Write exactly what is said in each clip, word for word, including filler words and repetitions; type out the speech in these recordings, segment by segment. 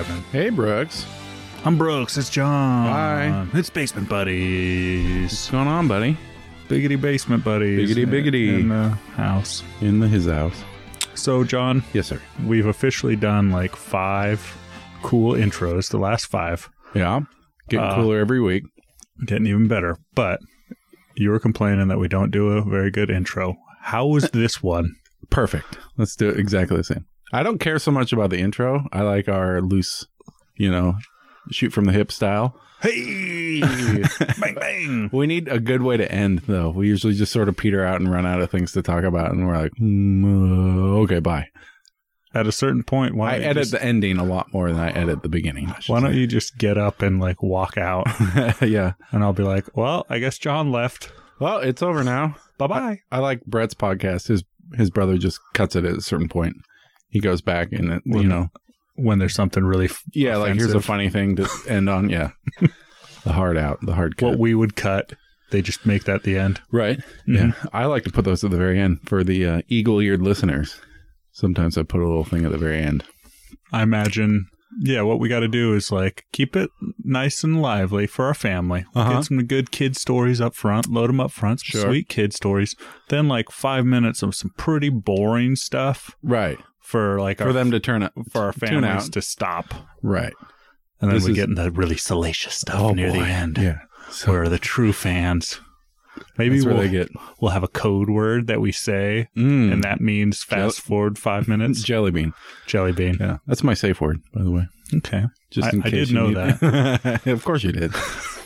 Evan. Hey, Brooks. I'm Brooks. It's John. Hi. It's Basement Buddies. What's going on, buddy? Biggity Basement Buddies. Biggity, biggity. In the house. In the his house. So, John. Yes, sir. We've officially done like five cool intros. The last five. Yeah. Getting Uh, cooler every week. Getting even better. But you were complaining that we don't do a very good intro. How was this one? Perfect. Let's do it exactly the same. I don't care so much about the intro. I like our loose, you know, shoot from the hip style. Hey! Bang, bang! We need a good way to end, though. We usually just sort of peter out and run out of things to talk about, and we're like, mm, uh, okay, bye. At a certain point, why I don't you edit just, the ending a lot more than I edit the beginning. I should why don't say. you just get up and like walk out? Yeah. And I'll be like, well, I guess John left. Well, it's over now. Bye-bye. I like Brett's podcast. His his brother just cuts it at a certain point. He goes back and, it, you know. When there's something really f- Yeah, like here's a offensive. funny thing to end on. Yeah. The hard out, the hard cut. What we would cut, they just make that the end. Right. Mhm. Yeah. I like to put those at the very end for the uh, eagle-eared listeners. Sometimes I put a little thing at the very end. I imagine, yeah, what we got to do is like keep it nice and lively for our family. Uh-huh. Get some good kid stories up front, load them up front, some Sure. sweet kid stories. Then like five minutes of some pretty boring stuff Right. for like For our, them to turn up, for our tune families out. to stop. Right. And then This we is- get into the really salacious stuff Oh, near boy. the end. Yeah. So Where the true fans. Maybe that's where we'll, they get. we'll have a code word that we say, Mm, and that means fast forward five minutes. jelly bean. Jelly bean. Yeah. That's my safe word, by the way. Okay. Just I- in I case did you know need that. Of course you did.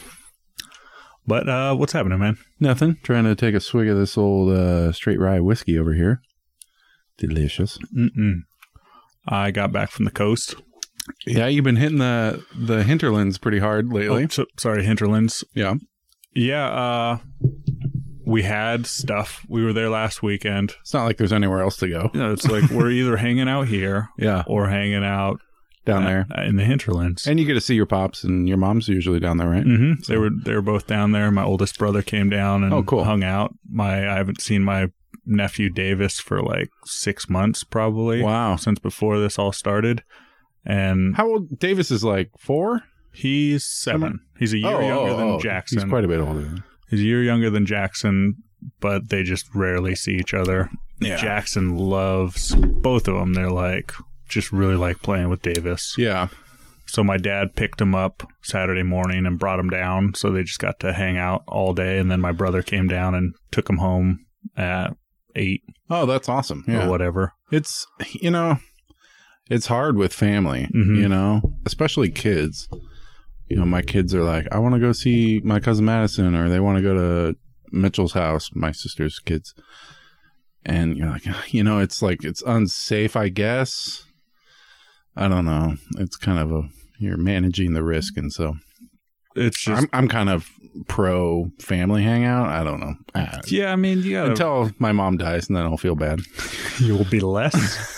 But uh, what's happening, man? Nothing. Trying to take a swig of this old uh, straight rye whiskey over here. Delicious. Mm-mm. I got back from the coast. Yeah, you've been hitting the the hinterlands pretty hard lately. Oh, so, sorry, hinterlands. Yeah. Yeah, uh, we had stuff. We were there last weekend. It's not like there's anywhere else to go. You know, it's like we're either hanging out here Yeah. or hanging out Down at- there. in the hinterlands. And you get to see your pops, and your mom's usually down there, right? Mm-hmm. They were they were both down there. My oldest brother came down and Oh, cool. hung out. My I haven't seen my nephew Davis for like six months probably. Wow. Since before this all started. And How old? Davis is like four? he's seven. He's a year Oh, younger oh, than oh. Jackson. He's quite a bit older. He's a year younger than Jackson, but they just rarely see each other. Yeah. Jackson loves both of them. They're like, just really like playing with Davis. Yeah. So my dad picked him up Saturday morning and brought him down. So they just got to hang out all day. And then my brother came down and took him home at eight Oh, that's awesome. or Yeah. whatever. It's, you know, it's hard with family, Mhm. you know, especially kids. You know, my kids are like, I want to go see my cousin Madison, or they want to go to Mitchell's house, my sister's kids. And you're like, you know, it's like, it's unsafe, I guess. I don't know. It's kind of a, you're managing the risk. And so It's just, I'm, I'm kind of pro family hangout. I don't know. I- yeah, I mean, you gotta, Until my mom dies, and then I'll feel bad. you'll be less.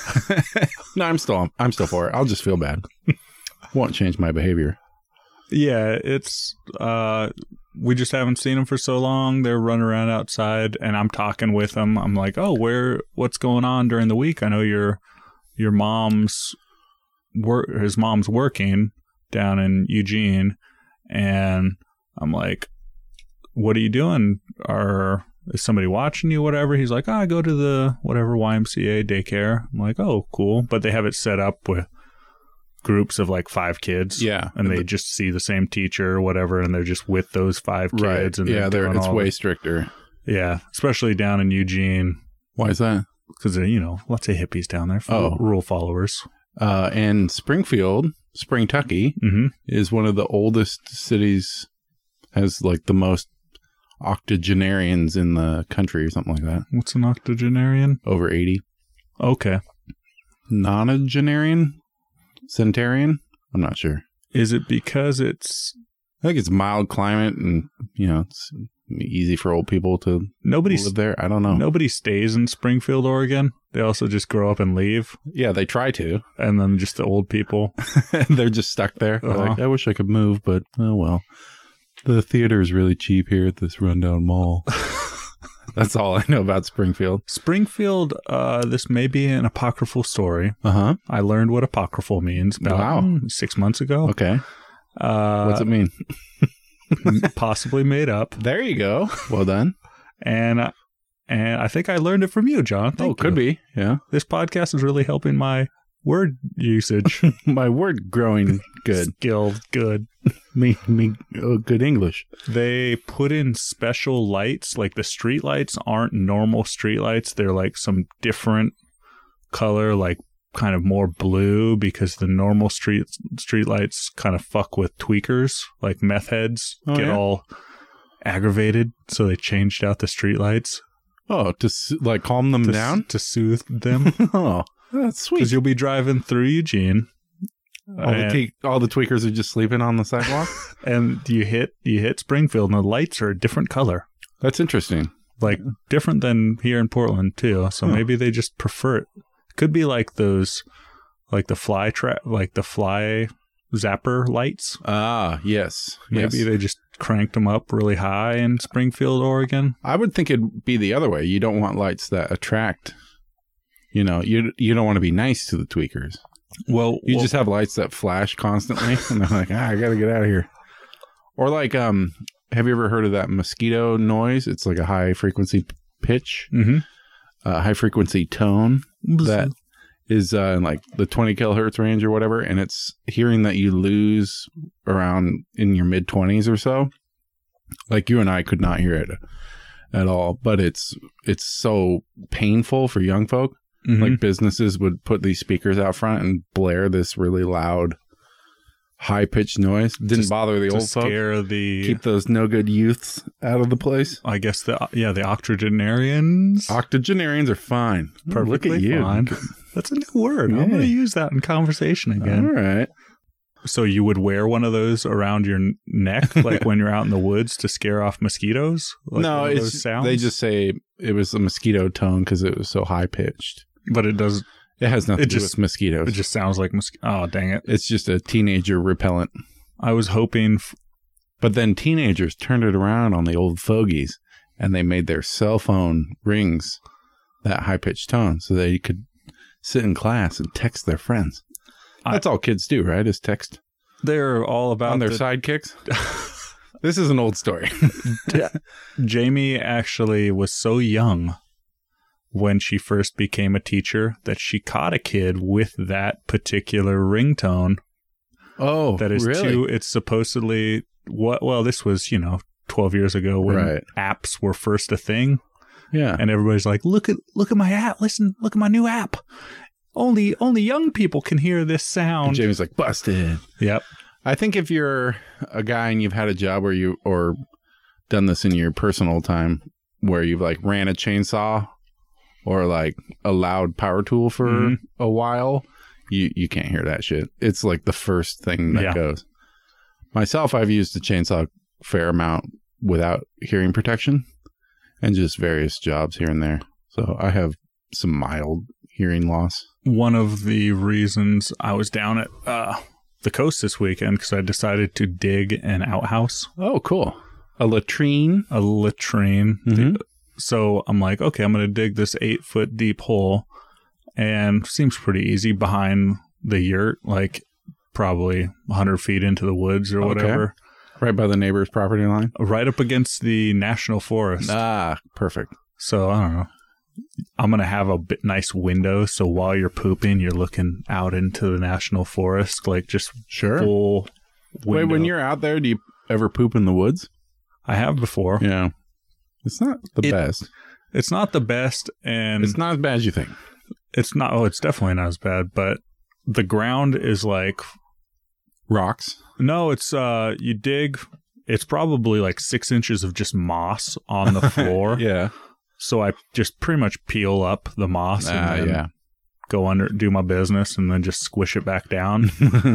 No, I'm still, I'm still for it. I'll just feel bad. Won't change my behavior. Yeah, it's uh we just haven't seen them for so long. They're running around outside and I'm talking with them. I'm like, "Oh, where what's going on during the week? I know your your mom's work his mom's working down in Eugene." And I'm like, "What are you doing? Are is somebody watching you, whatever?" He's like, "Oh, I go to the whatever Y M C A daycare." I'm like, "Oh, cool." But they have it set up with groups of like five kids. Yeah. And they just see the same teacher or whatever, and they're just with those five kids. Right. And Yeah, they're, doing it's all way the- stricter. yeah, especially down in Eugene, Why is that? because you know, lots of hippies down there, Oh. rural followers. Uh, and Springfield, Springtucky, Mm-hmm. is one of the oldest cities, has like the most octogenarians in the country or something like that. What's an octogenarian? Over eighty. Okay, Nonagenarian? Centenarian? I'm not sure. is it because it's I think it's mild climate and, you know, it's easy for old people to nobody? live there. I don't know. Nobody stays in Springfield, Oregon. They also just grow up and leave, Yeah, they try to. and then just the old people. They're just stuck there. They're Uh-huh. like, I wish I could move, but oh well. The theater is really cheap here at this rundown mall. That's all I know about Springfield. Springfield, uh, this may be an apocryphal story. Uh-huh. I learned what apocryphal means about Wow. mm, six months ago. Okay. Uh, What's it mean? possibly made up. There you go. Well done. And uh, and I think I learned it from you, John. Thank oh, could you. be. Yeah. This podcast is really helping my word usage. My word growing good. Skill good. me, me, oh, good English. They put in special lights. Like the street lights aren't normal street lights. They're like some different color, like kind of more blue, because the normal street street lights kind of fuck with tweakers, like meth heads Oh, get yeah? all aggravated. So they changed out the street lights Oh, to s- like calm them to, down? to soothe them. Oh, that's sweet. Because you'll be driving through Eugene, All the, and, te- all the tweakers are just sleeping on the sidewalk? and you hit you hit Springfield, and the lights are a different color, That's interesting. like different than here in Portland too. So Huh. maybe they just prefer it. Could be like those, like the fly trap, like the fly zapper lights. Ah, yes. Maybe yes. they just cranked them up really high in Springfield, Oregon. I would think it'd be the other way. You don't want lights that attract. You know, you you don't want to be nice to the tweakers. Well, You well, just have lights that flash constantly, and they're like, ah, I gotta get out of here. Or like, um, have you ever heard of that mosquito noise? It's like a high frequency p- pitch, mhm. uh, high frequency tone that is uh, in like the twenty kilohertz range or whatever, and it's hearing that you lose around in your mid twenties or so. Like you and I could not hear it at all, but it's it's so painful for young folk. Mhm. Like businesses would put these speakers out front and blare this really loud, high pitched noise. Didn't Just bother the to old folk. scare the. Keep those no good youths out of the place. I guess the yeah the octogenarians. Octogenarians are fine. Perfectly Look at you. fine. That's a new word. I'm Yeah. going to use that in conversation again. All right. So you would wear one of those around your n- neck, like when you're out in the woods to scare off mosquitoes? Like no, one of those it's sounds? they just say it was a mosquito tone because it was so high pitched. But it does. It has nothing It to do just- with mosquitoes. It just sounds like mosquito. Oh, dang it! it's just a teenager repellent. I was hoping. F- But then teenagers turned it around on the old fogies, and they made their cell phone rings that high pitched tone, so they could sit in class and text their friends. I- That's all kids do, right? Is text they're all about on their the- sidekicks. This is an old story. Jamie actually was so young when she first became a teacher that she caught a kid with that particular ringtone. Oh, That is really? too. It's supposedly what? Well, this was you know twelve years ago when Right. apps were first a thing, Yeah. and everybody's like, "Look at look at my app! Listen, look at my new app! Only only young people can hear this And sound." Jamie's like, busted. Yep. I think if you're a guy and you've had a job where you, or done this in your personal time, where you've like ran a chainsaw or like a loud power tool for Mhm. a while, you, you can't hear that shit. It's like the first thing that Yeah. goes. Myself, I've used a chainsaw a fair amount without hearing protection and just various jobs here and there. So I have some mild hearing loss. One of the reasons I was down at uh, the coast this weekend because I decided to dig an outhouse, Oh, cool. A latrine. a latrine. Mhm. So I'm like, okay, I'm going to dig this eight foot deep hole, and seems pretty easy behind the yurt, like probably one hundred feet into the woods or Okay. whatever, Right by the neighbor's property line. right up against the national forest. Ah, perfect. So I don't know. I'm going to have a bit nice window. So while you're pooping, you're looking out into the national forest, like just Sure. full window. Wait, when you're out there, do you ever poop in the woods? I have before. Yeah. It's not the It- best. It's not the best, and It's not as bad as you think. it's not. Oh, it's definitely not as bad. But the ground is like Rocks. no. It's uh, you dig. It's probably like six inches of just moss on the floor. Yeah. So I just pretty much peel up the moss and Ah, then yeah. go under, do my business, and then just squish it back down.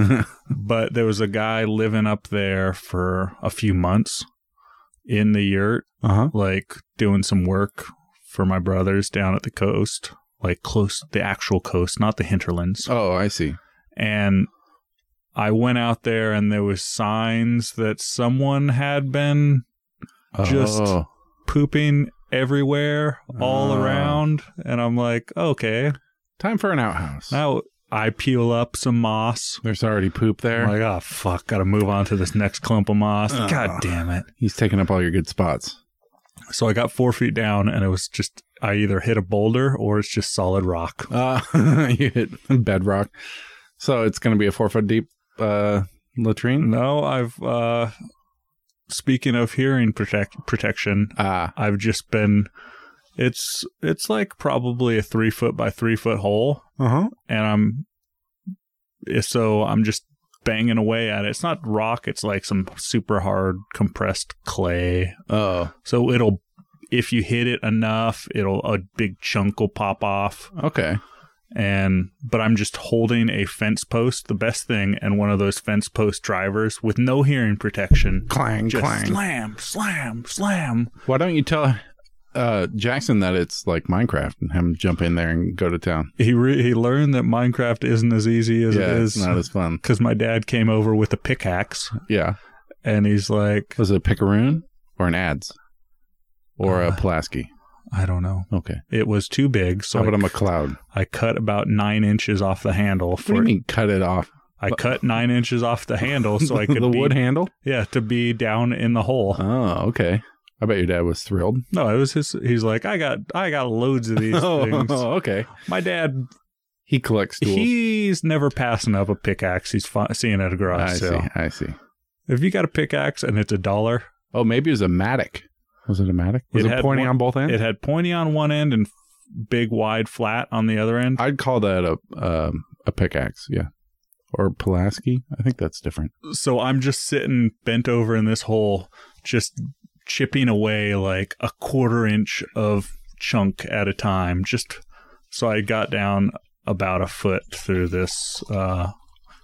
But there was a guy living up there for a few months in the yurt, uh-huh. like doing some work for my brothers down at the coast, like close the actual coast, not the hinterlands. Oh, I see. And I went out there, and there was signs that someone had been Just- oh. pooping everywhere, all Oh. around. And I'm like, okay. Time for an outhouse. Now I peel up some moss. There's already poop there. I'm like, oh, fuck. Got to move on to this next clump of moss. Oh. God damn it. He's taking up all your good spots. So I got four feet down, and it was just, I either hit a boulder or it's just solid rock. Uh, you hit bedrock. So it's going to be a four foot deep uh, latrine? No, I've, uh, speaking of hearing protect, protection, Ah. I've just been, it's, it's like probably a three foot by three foot hole. Uh-huh. And I'm, so I'm just banging away at it. It's not rock. It's like some super hard compressed clay. Oh. So it'll, if you hit it enough, it'll, a big chunk will pop off. Okay. And, but I'm just holding a fence post, the best thing, and one of those fence post drivers with no hearing protection. Clang, Just clang. slam, slam, slam. Why don't you tell uh, Jackson that it's like Minecraft and have him jump in there and go to town? He re- he learned that Minecraft isn't as easy as yeah, it it's is. not as fun. Because my dad came over with a pickaxe, Yeah. and he's like, Was it a picaroon or an adze? Or a Uh, Pulaski? I don't know. Okay. It was too big, so How about I, a McLeod? I cut about nine inches off the handle. What For do you mean cut it off? I cut nine inches off the handle so I could the be, wood handle? yeah, to be down in the hole. Oh, okay. I bet your dad was thrilled. No, it was his. He's like, I got, I got loads of these things. Oh, okay. My dad, He collects tools. he's never passing up a pickaxe. He's fi- seeing it at a garage I sale. see. I see. If you got a pickaxe and it's a dollar, Oh, maybe it was a Matic. Was it a Matic? Was It it, had pointing one- on both ends? it had pointy on one end and f- big, wide, flat on the other end. I'd call that a um, a pickaxe, yeah. Or Pulaski. I think that's different. So I'm just sitting bent over in this hole, just chipping away like a quarter inch of chunk at a time. Just so I got down about a foot through this uh,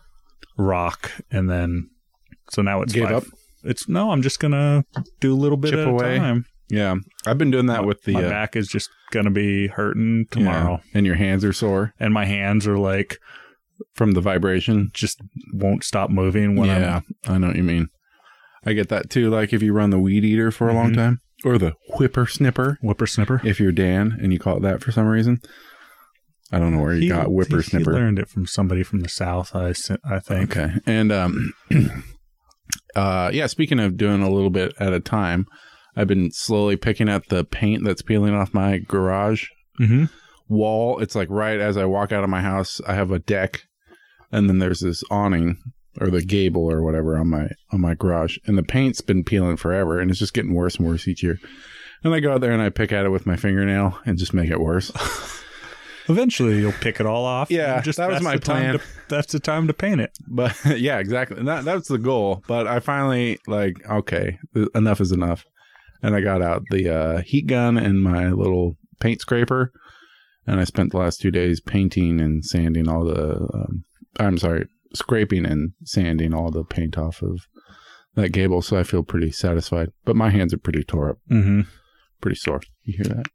rock, and then so now it's Gave five. up? It's no, I'm just gonna do a little bit Chip at away? a time. Yeah. I've been doing that My- with the my uh, back is just gonna be hurting tomorrow, yeah, and your hands are sore and my hands are like from the vibration. just won't stop moving when yeah, I'm I know what you mean. I get that too. Like if you run the weed eater for a long Mhm. time, or the whippersnipper, whippersnipper. if you're Dan and you call it that for some reason. I don't know where you He- got He, whippersnipper. learned it from somebody from the South, I, s- I think. Okay. And um uh yeah, speaking of doing a little bit at a time, I've been slowly picking at the paint that's peeling off my garage Mm-hmm. wall. It's like right as I walk out of my house, I have a deck, and then there's this awning or the gable or whatever on my on my garage, and the paint's been peeling forever, and it's just getting worse and worse each year. And I go out there and I pick at it with my fingernail and just make it worse. Eventually, you'll pick it all off. Yeah, and just that was that's my the time plan. to- that's the time to paint it. But yeah, exactly. And that that's the goal. But I finally like, okay, th- enough is enough. And I got out the uh, heat gun and my little paint scraper, and I spent the last two days painting and sanding all the. Um, I'm sorry, scraping and sanding all the paint off of that gable. So I feel pretty satisfied. But my hands are pretty tore up, Mm-hmm. pretty sore. You hear that?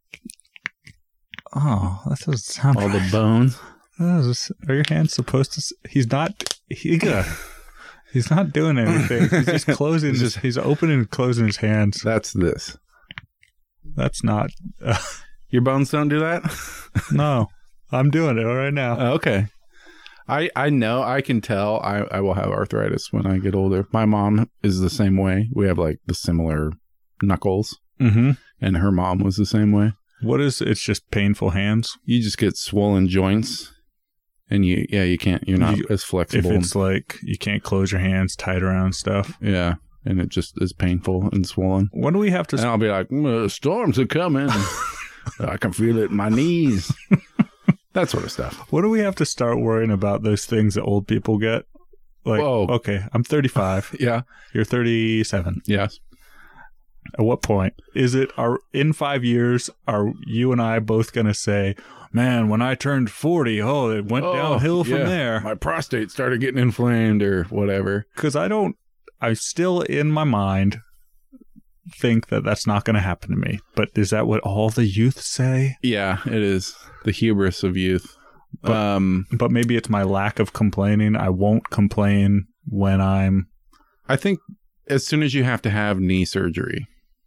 Oh, that doesn't sound All right. the bones. That is- Are your hands supposed to? s- He's not. He, he's not doing anything. He's just closing. He's his, just- he's opening and closing his hands. That's this. That's not. Uh, Your bones don't do that. no, I'm doing it right now. Oh, okay. I I know, I can tell I, I will have arthritis when I get older. My mom is the same way. We have like the similar knuckles, Mm-hmm. and her mom was the same way. What is? It's just painful hands. You just get swollen joints, and you yeah you can't you're not You- as If flexible. it's like you can't close your hands tight around stuff. Yeah, and it just is painful and swollen. When do we have to? And I'll be like, "Mm, storms are coming. I can feel it in my knees. That sort of stuff. What do we have to start worrying about those things that old people get? Like, Whoa. okay, I'm thirty-five. Yeah. You're thirty-seven. Yes. At what point is it? Are in five years are you and I both going to say, "Man, when I turned forty, oh, it went Oh, downhill from yeah. there"? My prostate started getting inflamed or whatever. Because I don't. I still in my mind think that that's not going to happen to me. But is that what all the youth say? Yeah, it is the hubris of youth. But- um, But maybe it's my lack of complaining. I won't complain when I'm. I think as soon as you have to have knee surgery,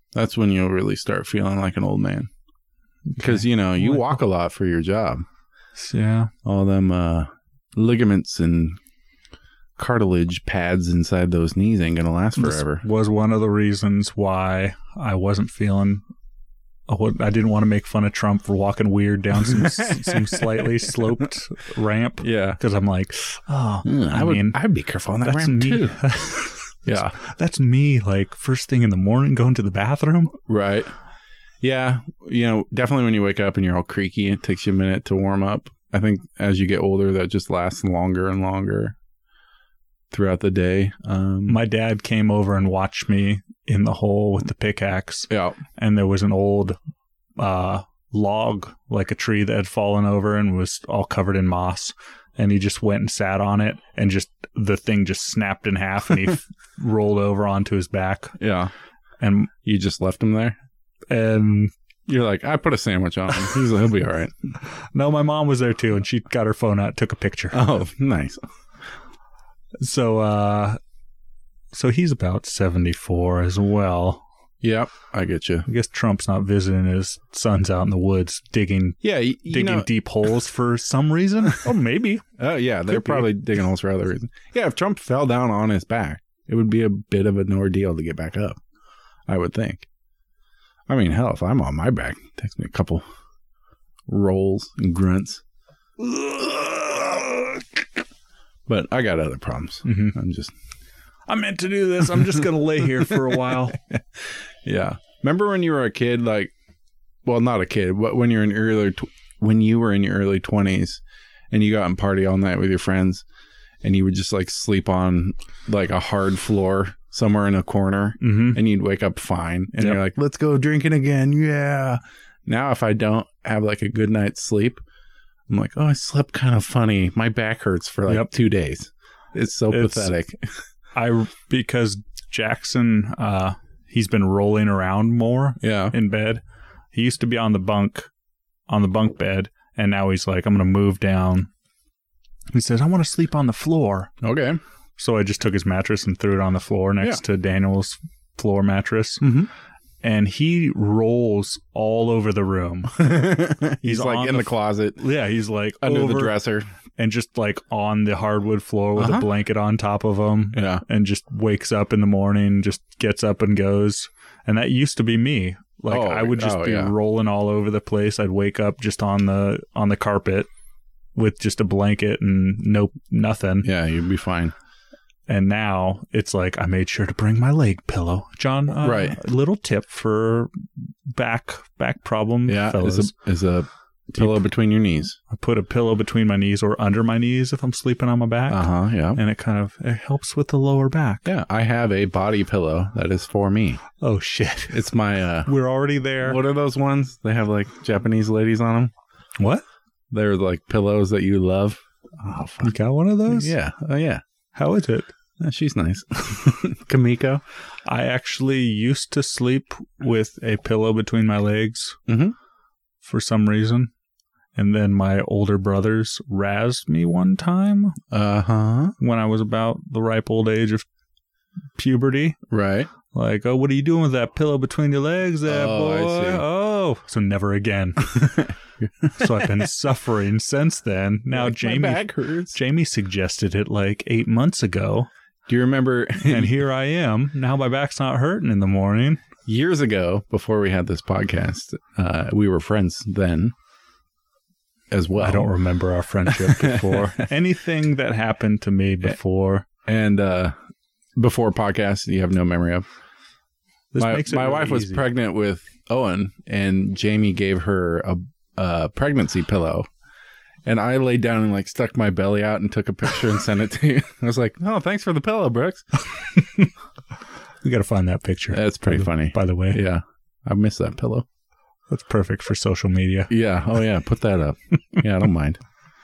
That's when you'll really start feeling like an old man. Because, you know, you walk a lot for your job. Yeah. All them uh, ligaments and cartilage pads inside those knees ain't going to last forever. This was one of the reasons why I wasn't feeling... I didn't want to make fun of Trump for walking weird down some some slightly sloped ramp. Yeah. Because I'm like, oh, mm, I, I would, mean, I'd be careful on that ramp me. too. Yeah. That's me, like, first thing in the morning going to the bathroom. Right. Yeah. You know, definitely when you wake up and you're all creaky, it takes you a minute to warm up. I think as you get older, that just lasts longer and longer throughout the day. Um, My dad came over and watched me in the hole with the pickaxe. Yeah. And there was an old uh, log, like a tree that had fallen over and was all covered in moss. And he just went and sat on it, and just the thing just snapped in half, and he f- rolled over onto his back. Yeah. And you just left him there? And you're like, I put a sandwich on him. He's like, he'll be all right. No, my mom was there too, and she got her phone out, took a picture. Oh, nice. So, uh, so he's about seventy-four as well. Yep, I get you. I guess Trump's not visiting his sons out in the woods digging, yeah, you, you digging know, deep holes for some reason. Oh, maybe. Oh, uh, yeah, they're Could probably be. digging holes for other reasons. Yeah, if Trump fell down on his back, it would be a bit of an ordeal to get back up, I would think. I mean, hell, if I'm on my back, it takes me a couple rolls and grunts. But I got other problems. Mm-hmm. I'm just... I meant to do this. I'm just going to lay here for a while. Yeah. Remember when you were a kid, like, well, not a kid, but when you're in early, tw- when you were in your early twenties and you got and party all night with your friends and you would just like sleep on like a hard floor somewhere in a corner mm-hmm. and you'd wake up fine and yep. you're like, let's go drinking again. Yeah. Now, if I don't have like a good night's sleep, I'm like, oh, I slept kind of funny. My back hurts for like yep. two days. It's so it's, pathetic. I, because Jackson, uh, he's been rolling around more yeah. in bed. He used to be on the bunk, on the bunk bed, and now he's like, I'm going to move down. He says, I want to sleep on the floor. Okay. So I just took his mattress and threw it on the floor next yeah. to Daniel's floor mattress. Mm-hmm. And he rolls all over the room. he's, he's like in the, the closet. Yeah, he's like under over, the dresser. And just like on the hardwood floor with uh-huh. a blanket on top of him. Yeah. And just wakes up in the morning, just gets up and goes. And that used to be me. Like oh, I would just oh, be yeah. rolling all over the place. I'd wake up just on the on the carpet with just a blanket and no nothing. Yeah, you'd be fine. And now it's like I made sure to bring my leg pillow. John, uh, right. a little tip for back back problem yeah, fellas. Is a, is a pillow you, between your knees. I put a pillow between my knees or under my knees if I'm sleeping on my back. Uh-huh, yeah. And it kind of it helps with the lower back. Yeah, I have a body pillow that is for me. Oh, shit. It's my... Uh, We're already there. What are those ones? They have like Japanese ladies on them. What? They're like pillows that you love. Oh, fuck. You got one of those? Yeah. Oh, yeah. How is it? Oh, she's nice. Kamiko. I actually used to sleep with a pillow between my legs mm-hmm. for some reason. And then my older brothers razzed me one time. Uh-huh. When I was about the ripe old age of puberty. Right. Like, oh, what are you doing with that pillow between your legs there, oh, boy? I see. Oh. So never again. So I've been suffering since then. Now like Jamie my back hurts. Jamie suggested it like eight months ago. Do you remember? And here I am. Now my back's not hurting in the morning. Years ago, before we had this podcast, uh, we were friends then as well. I don't remember our friendship before. Anything that happened to me before. And uh, before podcast, you have no memory of. This my makes it my really wife was easy. pregnant with Owen, and Jamie gave her a, a pregnancy pillow. And I laid down and like stuck my belly out and took a picture and sent it to you. I was like, oh, thanks for the pillow, Brooks. We got to find that picture. That's pretty by the, funny. By the way. Yeah. I miss that pillow. That's perfect for social media. Yeah. Oh, yeah. Put that up. Yeah, I don't mind.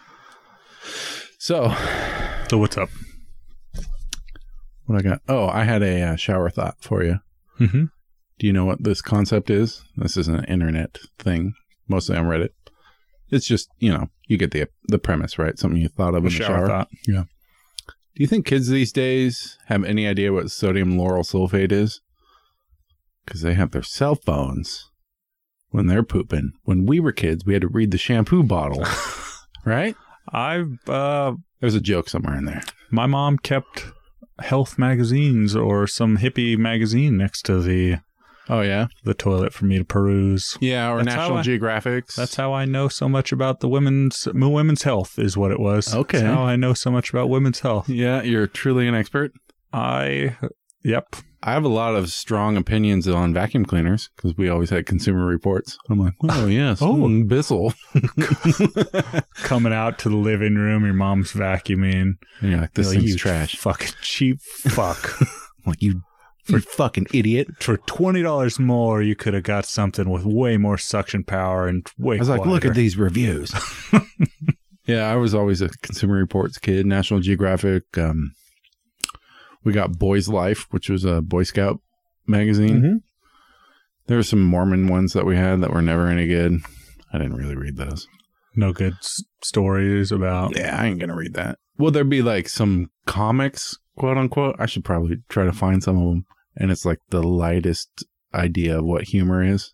So. So what's up? What I got? Oh, I had a uh, shower thought for you. Mm-hmm. Do you know what this concept is? This is an internet thing, mostly on Reddit. It's just, you know, you get the the premise, right? Something you thought of a in the shower. shower. Thought. Yeah. Do you think kids these days have any idea what sodium lauryl sulfate is? because they have their cell phones when they're pooping. When we were kids, we had to read the shampoo bottle, right? I've uh, There's a joke somewhere in there. my mom kept health magazines or some hippie magazine next to the Oh, yeah? the toilet for me to peruse. Yeah, or That's how National I- Geographics. That's how I know so much about the women's women's health is what it was. Okay. That's how I know so much about women's health. Yeah, you're truly an expert. I, yep. I have a lot of strong opinions on vacuum cleaners because we always had Consumer Reports. I'm like, oh, yes. Oh. mm, Bissell. Coming out to the living room, your mom's vacuuming. And you're like, this You're like, thing's you trash. Fucking cheap fuck. I'm like, you, you fucking idiot. For twenty dollars more, you could have got something with way more suction power and way I was like, quieter. look at these reviews. Yeah, I was always a Consumer Reports kid. National Geographic. Um, we got Boys Life, which was a Boy Scout magazine. Mhm. There were some Mormon ones that we had that were never any good. I didn't really read those. No good s- stories about. Yeah, I ain't going to read that. Will there be like some comics, quote unquote? I should probably try to find some of them. And it's like the lightest idea of what humor is.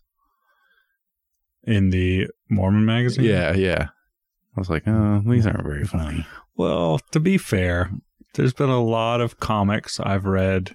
In the Mormon magazine? Yeah, yeah. I was like, oh, these aren't very funny. Well, to be fair, there's been a lot of comics I've read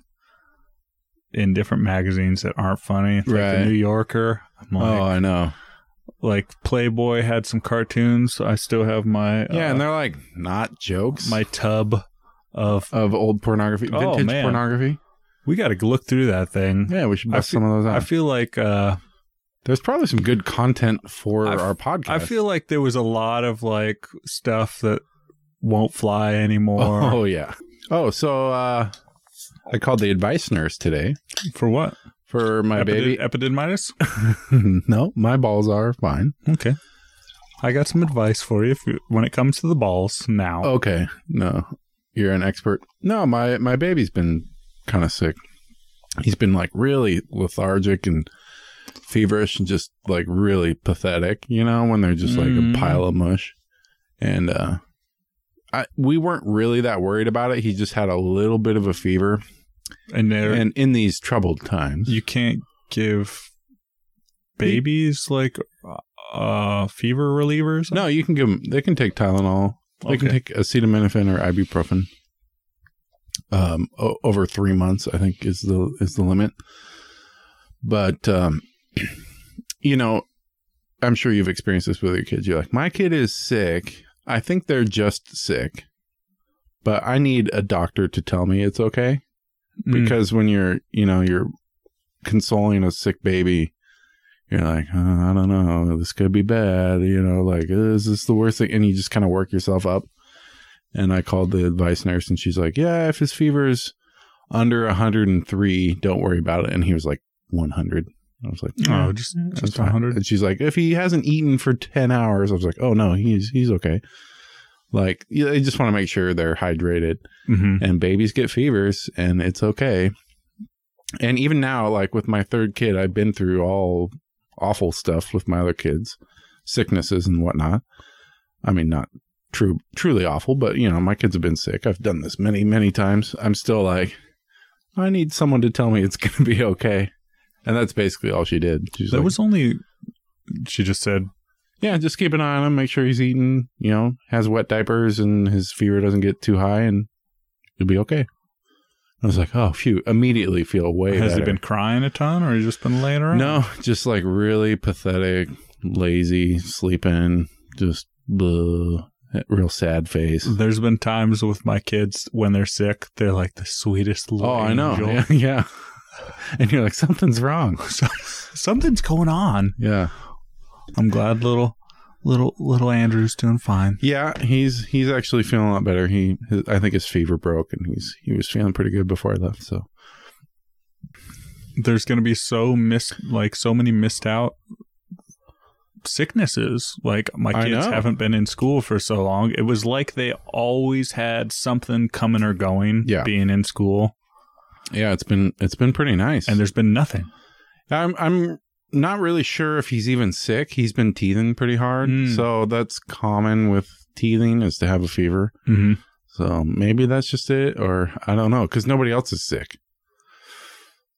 in different magazines that aren't funny. Like Right. the New Yorker. I'm like, Oh, I know. like Playboy had some cartoons. I still have my Yeah, uh, and they're like not jokes. my tub of. of old pornography, Oh, vintage man. pornography. We got to look through that thing. Yeah, we should I bust feel- some of those I out. feel like uh, There's probably some good content for I f- our podcast. I feel like there was a lot of like stuff that won't fly anymore. Oh yeah. Oh, so uh, I called the advice nurse today For what? for my Epidid- baby. epididymitis? No, my balls are fine. Okay. I got some advice for you if you, when it comes to the balls now. Okay, no, you're an expert. No, my my baby's been kind of sick. He's been like really lethargic and feverish and just like really pathetic, you know, when they're just like Mm. a pile of mush. And uh I we weren't really that worried about it. He just had a little bit of a fever. And there, And in these troubled times, you can't give babies like uh fever relievers. no, you can give them, they can take Tylenol. They can Okay. take acetaminophen or ibuprofen. Um, o- over three months, I think is the is the limit. But um, you know, I'm sure you've experienced this with your kids. You're like, my kid is sick. I think they're just sick, but I need a doctor to tell me it's okay. Mm. Because when you're, you know, you're consoling a sick baby, you're like, uh, I don't know, this could be bad. You know, like, is this the worst thing? And you just kind of work yourself up. And I called the advice nurse and she's like, yeah, if his fever is under one hundred three, don't worry about it. And he was like one hundred. I was like, Oh, yeah, just that's just fine. one hundred. And she's like, if he hasn't eaten for ten hours, I was like, oh no, he's, he's okay. Like, yeah, they just want to make sure they're hydrated. Mm-hmm. And babies get fevers and it's okay. And even now, like with my third kid, I've been through all awful stuff with my other kids, sicknesses and whatnot. I mean, not true, truly awful, but you know, my kids have been sick. I've done this many, many times. I'm still like, I need someone to tell me it's going to be okay. And that's basically all she did. She's That like, was only. She just said, yeah, just keep an eye on him, make sure he's eating, you know, has wet diapers and his fever doesn't get too high and he'll be okay. I was like, oh, phew, immediately feel way "Has better. he been crying a ton, or has he just been laying around?" No, just like really pathetic, lazy, sleeping, just bleh, real sad face. There's been times with my kids when they're sick, they're like the sweetest little Oh, I know. angel. Yeah, yeah. And you're like, something's wrong. Something's going on. Yeah. I'm glad little little little Andrew's doing fine. Yeah, he's he's actually feeling a lot better. He his, I think his fever broke and he's he was feeling pretty good before I left, so. There's going to be so missed, like so many missed out sicknesses. Like my I kids know. haven't been in school for so long. It was like they always had something coming or going. Yeah. Being in school, Yeah, it's been it's been pretty nice. and there's been nothing. I'm I'm not really sure if he's even sick. He's been teething pretty hard. Mm. So that's common with teething is to have a fever. Mm-hmm. So maybe that's just it, or I don't know, because nobody else is sick.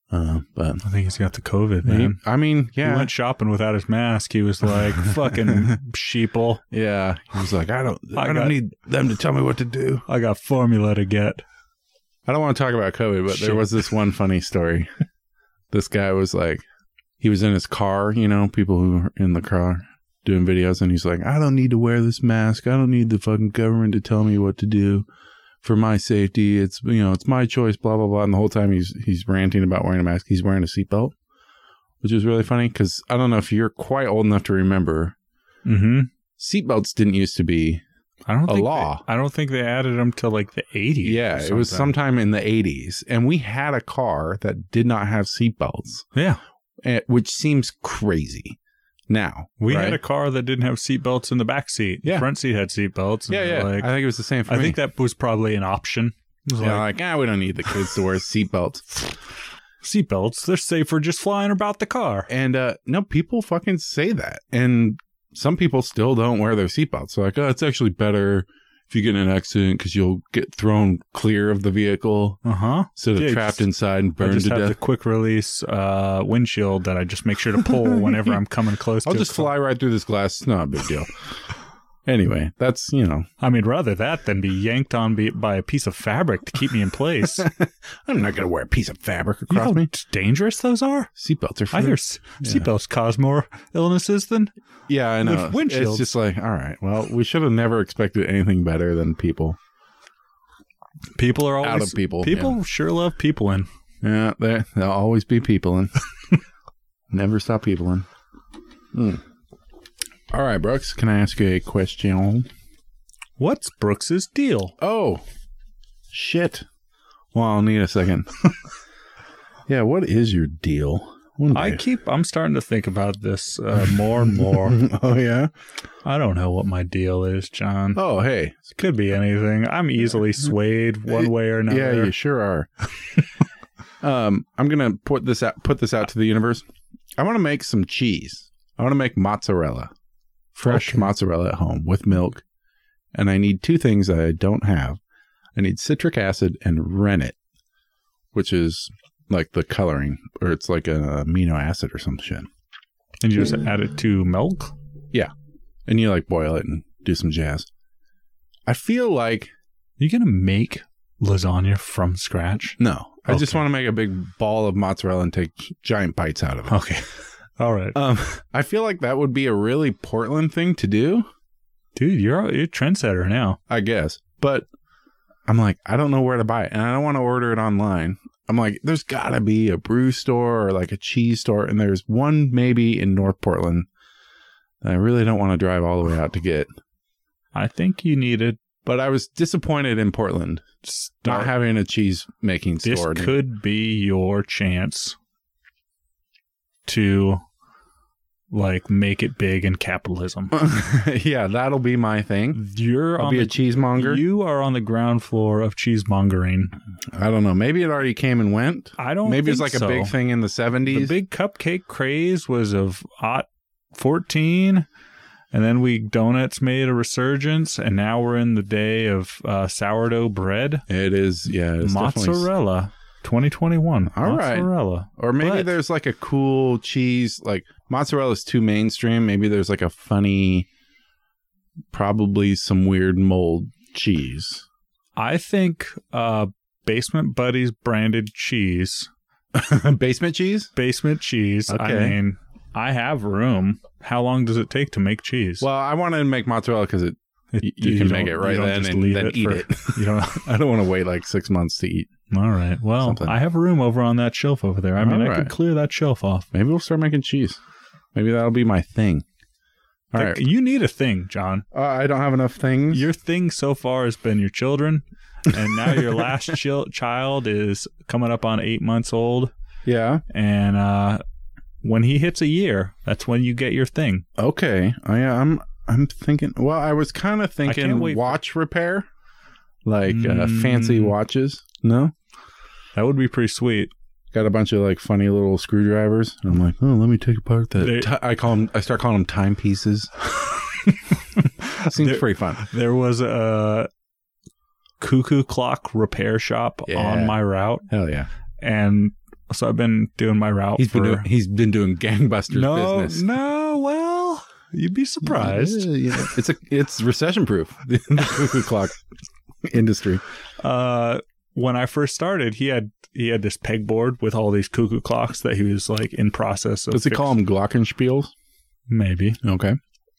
Uh, but I think he's got the COVID, he, man. I mean, yeah. He went shopping without his mask. He was like, fucking sheeple. Yeah. He was like, I don't, I, I don't got- need them to tell me what to do. I got formula to get. I don't want to talk about COVID, but Shit. there was this one funny story. This guy was like, he was in his car, you know, people who are in the car doing videos, and he's like, I don't need to wear this mask. I don't need the fucking government to tell me what to do for my safety. It's, you know, it's my choice, blah, blah, blah. And the whole time he's he's ranting about wearing a mask, he's wearing a seatbelt, which is really funny because I don't know if you're quite old enough to remember, Mm-hmm. seatbelts didn't used to be I don't a think law. They, I don't think they added them till like the eighties. Yeah, it was sometime in the eighties. And we had a car that did not have seatbelts, Yeah. eh, which seems crazy now. We right? had a car that didn't have seatbelts in the back seat. Yeah. The front seat had seatbelts. Yeah, yeah. Like, I think it was the same for I me. think that was probably an option. It was Yeah, like, like, ah, we don't need the kids to wear seatbelts. seatbelts, they're safer just flying about the car. And uh, no, people fucking say that. And some people still don't wear their seatbelts. So like, oh, it's actually better if you get in an accident because you'll get thrown clear of the vehicle Uh-huh. instead of Yeah, trapped just- inside and I burned just to have death. the quick release uh, windshield that I just make sure to pull whenever I'm coming close I'll to just a car. fly right through this glass. It's not a big deal. Anyway, that's, you know, I mean, rather that than be yanked on be, by a piece of fabric to keep me in place. I'm not going to wear a piece of fabric You know across how me. dangerous those are? Seatbelts are for I hear the- s- seatbelts cause more illnesses than... Yeah, I know. with windshields. It's just like, all right, well, we should have never expected anything better than people. People are always... Out of people, People sure love people in. Yeah, there there'll always be people in. Never stop people in. Hmm. All right, Brooks, can I ask you a question? What's Brooks's deal? Oh, shit. Well, I'll need a second. Yeah, what is your deal? One I day. keep... I'm starting to think about this uh, more and more. Oh, yeah? I don't know what my deal is, John. Oh, hey. It could be anything. I'm easily swayed one way or another. Yeah, you sure are. um, I'm going to put this out put this out to the universe. I want to make some cheese. I want to make mozzarella. Fresh Okay. mozzarella at home with milk. And I need two things that I don't have. I need citric acid and rennet, which is like the coloring, or it's like an amino acid or some shit. And you just add it to milk? And you like boil it and do some jazz. I feel like, You gonna make lasagna from scratch? no, I just Okay. want to make a big ball of mozzarella and take giant bites out of it. Okay. All right. Um, I feel like that would be a really Portland thing to do, Dude, you're, you're a trendsetter now. I guess. But I'm like, I don't know where to buy it. And I don't want to order it online. I'm like, there's got to be a brew store or like a cheese store. And there's one maybe in North Portland that I really don't want to drive all the way out to get. I think you needed But I was disappointed in Portland not start. having a cheese making This store. could be your chance to like make it big in capitalism. Yeah, that'll be my thing. You're I'll on be the, a cheesemonger. You are on the ground floor of cheesemongering. I don't know. Maybe it already came and went. I don't. Maybe it's think like so. a big thing in the seventies. The big cupcake craze was of aught fourteen, and then we donuts made a resurgence, and now we're in the day of uh, sourdough bread. It is, yeah. It's definitely- Mozzarella, twenty twenty-one. All right. Mozzarella. Or maybe But- there's like a cool cheese, like mozzarella is too mainstream. Maybe there's like a funny, probably some weird mold cheese. I think uh, Basement Buddies branded cheese, Basement cheese? basement cheese. I Okay. mean, I have room. How long does it take to make cheese? Well, I want to make mozzarella because it It- you, you can make don't- it right you don't then just and leave then eat for- it. You don't. I don't want to wait like six months to eat. All right. Well, Something. I have room over on that shelf over there. I mean, All I could right. clear that shelf off. Maybe we'll start making cheese. Maybe that'll be my thing. All Like, right. You need a thing, John. Uh, I don't have enough things. Your thing so far has been your children, and now your last chil- child is coming up on eight months old. yeah. And uh, when he hits a year, that's when you get your thing. Okay. I, I'm I'm thinking. Well, I was kind of can't thinking wait for- watch repair, like uh, Mm. fancy watches. No. That would be pretty sweet. Got a bunch of like funny little screwdrivers. And I'm like, oh, let me take apart that. They- Ti- I call them. I start calling them timepieces. Seems They're- pretty fun. There was a cuckoo clock repair shop Yeah. on my route, Hell yeah. and So I've been doing my route. He's for, been doing, he's been doing gangbusters no, business. No, well, you'd be surprised. Yeah, yeah. It's a it's recession proof. The cuckoo clock industry. Uh, when I first started, he had he had this pegboard with all these cuckoo clocks that he was like in process of. Does he fix- call them glockenspiels? Maybe. Okay,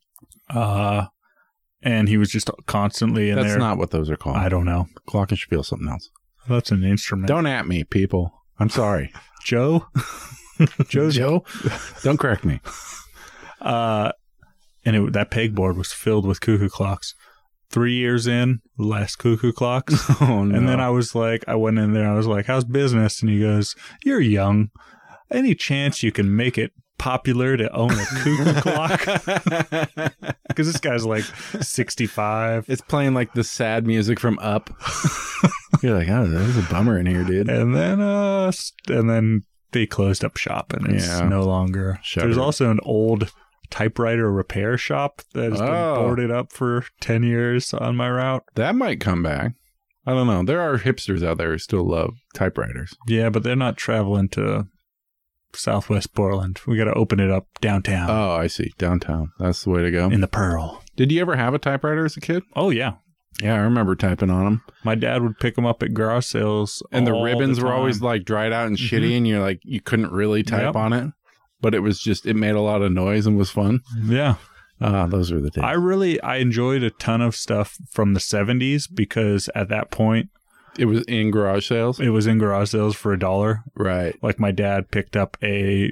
Uh, and he was just constantly in that's there. not what those are called. I don't know. Glockenspiel, something else. That's an instrument. Don't at me, people. I'm sorry, Joe. Joe's Joe. Don't correct me. Uh, and it, that pegboard was filled with cuckoo clocks. Three years in, less cuckoo clocks. Oh no! And then I was like, I went in there. I was like, "How's business?" And he goes, "You're young. Any chance you can make it popular to own a cuckoo clock?" Because this guy's like sixty-five. It's playing like the sad music from Up. You're like, oh, there's a bummer in here, dude. And then, uh, and then they closed up shop, and it's Yeah. no longer. Shuttered. There's also an old typewriter repair shop that has Oh. been boarded up for ten years on my route. That might come back. I don't know. There are hipsters out there who still love typewriters. Yeah, but they're not traveling to Southwest Portland. We got to open it up downtown Oh, I see. Downtown. That's the way to go. in the Pearl. Did you ever have a typewriter as a kid? Oh yeah, Yeah, I remember typing on them. my dad would pick them up at garage sales, And the all ribbons were time. always like dried out and shitty, and you're like, you couldn't really type Yep. on it. But it was just, it made a lot of noise and was fun. Yeah. Ah, those were the days. I really I enjoyed a ton of stuff from the seventies because at that point It was in garage sales? it was in garage sales for a dollar. Right. Like my dad picked up a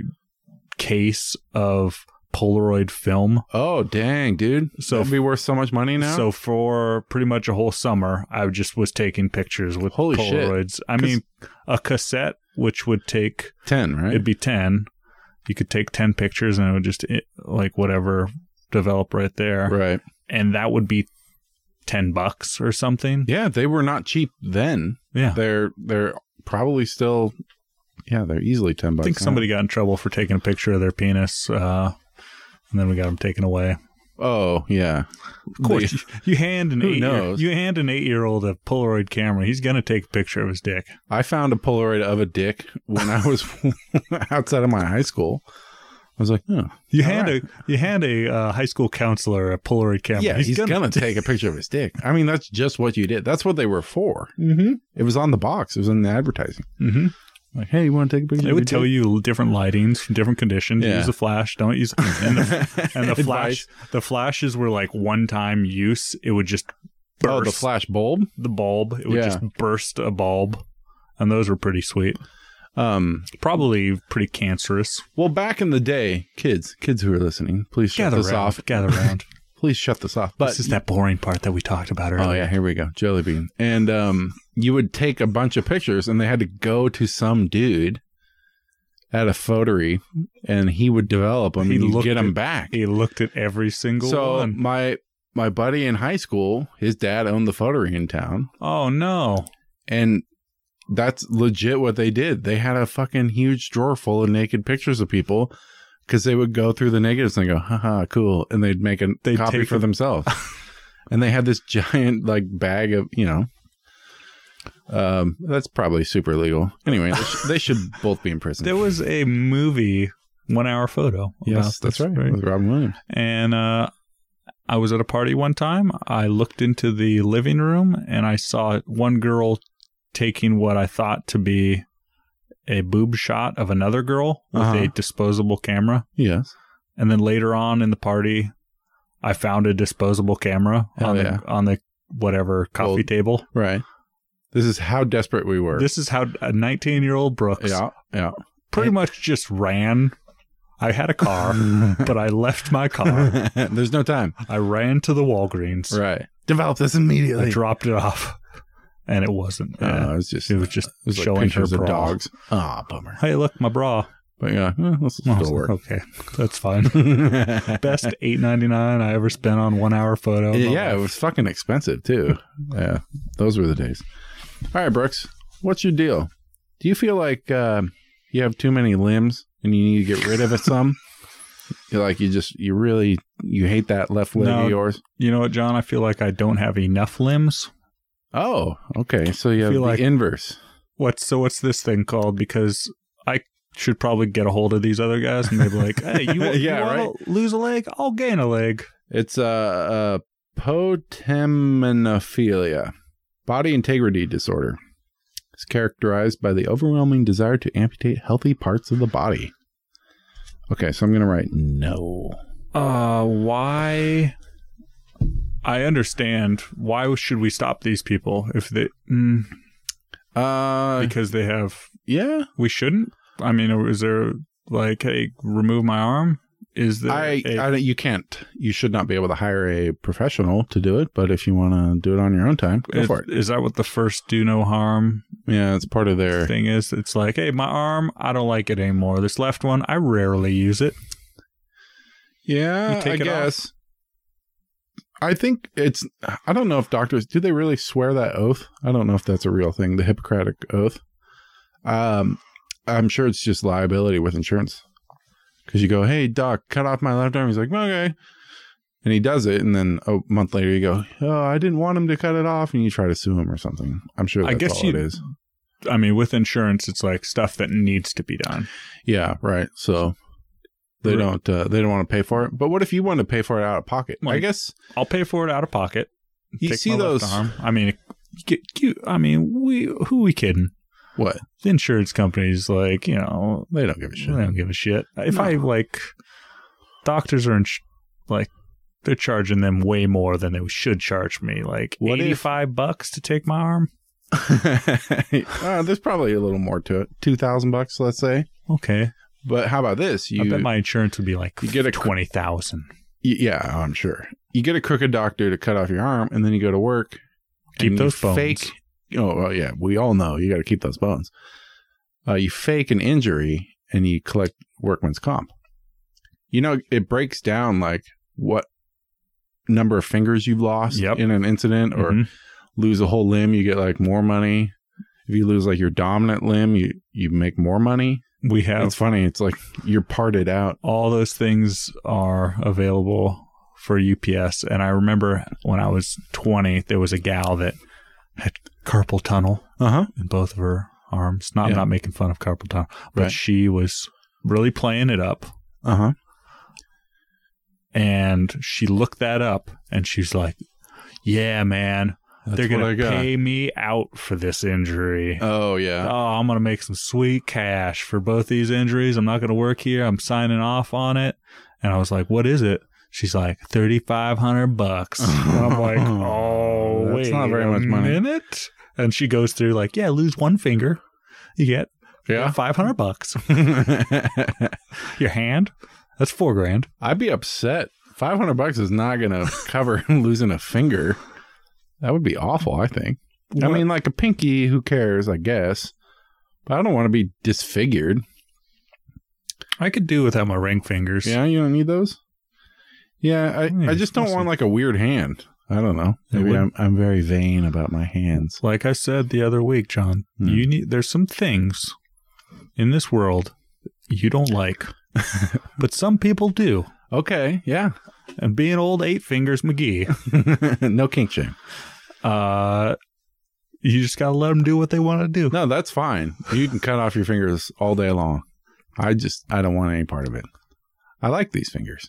case of Polaroid film. Oh, dang, dude. So- That'd be worth so much money now? So for pretty much a whole summer, I just was taking pictures with Holy shit. Polaroids. I mean, a cassette, which would take, ten, right? it'd be ten. You could take ten pictures and it would just, it, like, whatever, develop right there. Right. And that would be ten bucks or something. Yeah, they were not cheap then. Yeah. They're they're probably still, yeah, they're easily ten I bucks. think now. somebody got in trouble for taking a picture of their penis, uh, and then we got them taken away. Oh yeah, Of course, you, you hand an Who eight knows? you hand an eight year old a Polaroid camera. He's gonna take a picture of his dick. I found a Polaroid of a dick when I was outside of my high school. I was like, oh, You all hand right. a you hand a uh, high school counselor a Polaroid camera. yeah, he's, gonna, take a picture of his dick. I mean, that's just what you did. That's what they were for. Mm-hmm. It was on the box. It was in the advertising. Mm-hmm. Like, hey, you want to take a picture? They of would your tell dick? you different lightings, different conditions. Yeah. Use the flash. Don't use and the, and the Advice. flash. The flashes were like one time use. It would just burst Oh, the flash bulb. the bulb. It would Yeah. just burst a bulb, and those were pretty sweet. Um, Probably pretty cancerous. well, back in the day, kids, kids who are listening, please shut Gather this round. off. Gather round. Please shut this off. But This is that boring part that we talked about earlier. oh yeah, here we go, jelly bean. And um, you would take a bunch of pictures, and they had to go to some dude at a photery, and he would develop them, He and you looked get them at- back. He looked at every single So one. my my buddy in high school, his dad owned the photery in town, Oh no! and that's legit what they did. They had a fucking huge drawer full of naked pictures of people because they would go through the negatives and go, haha, cool. And they'd make a They'd copy take for them. themselves. And they had this giant like bag of, you know, um, that's probably super legal. Anyway, they, sh- they should both be in prison. There was a movie, One Hour Photo. Yes, about that's this, right. With Robin Williams. And uh, I was at a party one time. I looked into the living room and I saw one girl taking what I thought to be a boob shot of another girl with Uh-huh. a disposable camera. Yes. And then later on in the party, I found a disposable camera Hell on yeah. the on the whatever coffee Well, table. Right. This is how desperate we were. This is how a nineteen-year-old Brooks yeah. Yeah. pretty much just ran. I had a car, but I left my car. There's no time. I ran to the Walgreens. Right. Develop this I immediately. dropped it off, and it wasn't. Uh, Uh, it was just it was just it was like showing her pictures of bra. dogs. Ah, bummer. Hey, look, my bra. But yeah, eh, this will Oh, still work. Okay, that's fine. Best eight ninety nine I ever spent on one hour photo. of my Yeah, it life. was fucking expensive too. Yeah, those were the days. All right, Brooks, what's your deal? Do you feel like uh, you have too many limbs and you need to get rid of it some? You're like you just you really you hate that left leg No. of yours. You know what, John? I feel like I don't have enough limbs. Oh, okay. So you have feel the like- inverse. What's so? What's this thing called? Because I should probably get a hold of these other guys and they'd be like, hey, you, Yeah, you want right. to lose a leg? I'll gain a leg. It's a, a potemnophilia, body integrity disorder. It's characterized by the overwhelming desire to amputate healthy parts of the body. Okay, so I'm going to write no. Uh, why? I understand. Why should we stop these people if they? Mm, Uh, because they have. yeah. We shouldn't. I mean, is there like, hey, remove my arm? Is there? I, a, I, you can't, you should not be able to hire a professional to do it, but if you want to do it on your own time, go is, for it. is that what the first do no harm Yeah, it's part of their thing is? It's like, hey, my arm, I don't like it anymore. This left one, I rarely use it. Yeah, You take I it guess. I think it's, I don't know if doctors, do they really swear that oath? I don't know if that's a real thing, the Hippocratic Oath. Um, I'm sure it's just liability with insurance. Because you go, hey, doc, cut off my left arm. He's like, okay. And he does it. And then a month later you go, oh, I didn't want him to cut it off. And you try to sue him or something. I'm sure that's I guess all you, it is. I mean, with insurance, it's like stuff that needs to be done. Yeah, right. So they Right. don't uh, they don't want to pay for it. But what if you want to pay for it out of pocket? I Like, guess I'll pay for it out of pocket. you Take see my those. left arm. I mean, get cute. I mean, we who we kidding? What? The insurance companies, like, you know, They don't give a they shit. don't give a shit. If No. I like, doctors are in, like, they're charging them way more than they should charge me. Like What if- eighty-five bucks to take my arm. uh, there's probably a little more to it. Two thousand bucks, let's say. Okay, But how about this? You I bet my insurance would be like you get a- twenty thousand. y- yeah, I'm sure. You get a crooked doctor to cut off your arm, and then you go to work. Keep and those you bones. Fake. Oh, well, yeah. We all know you got to keep those bones. Uh, you fake an injury and you collect workman's comp. You know, it breaks down like what number of fingers you've lost Yep. in an incident, or Mhm. lose a whole limb, you get like more money. If you lose like your dominant limb, you you make more money. We have It's funny. It's like you're parted out. all those things are available for U P S. And I remember when I was twenty, there was a gal that had carpal tunnel Uh huh. in both of her arms. Not, I'm Yeah. not making fun of carpal tunnel, but Right. she was really playing it up. Uh huh. And she looked that up and she's like, yeah, man, they're what I going to got. pay me out for this injury. Oh yeah. Oh, I'm going to make some sweet cash for both these injuries. I'm not going to work here. I'm signing off on it. And I was like, what is it? She's like, thirty-five hundred bucks. And I'm like, oh, That's wait not very a much money. minute. And she goes through like, yeah, lose one finger. You get Yeah. five hundred bucks. Your hand, that's four grand. I'd be upset. Five hundred bucks is not going to cover losing a finger. That would be awful. I think. I What? mean, like a pinky. Who cares? I guess. But I don't want to be disfigured. I could do without my ring fingers. Yeah, you don't need those. Yeah, I, Yeah, I just don't we'll want see. like a weird hand. I don't know. It Maybe would- I'm I'm very vain about my hands. Like I said the other week, John, Hmm. you need. There's some things in this world you don't like, but some people do. Okay, yeah. And being old Eight Fingers McGee, No kink shame. uh, you just gotta let them do what they want to do. No, that's fine. You can cut off your fingers all day long. I just I don't want any part of it. I like these fingers.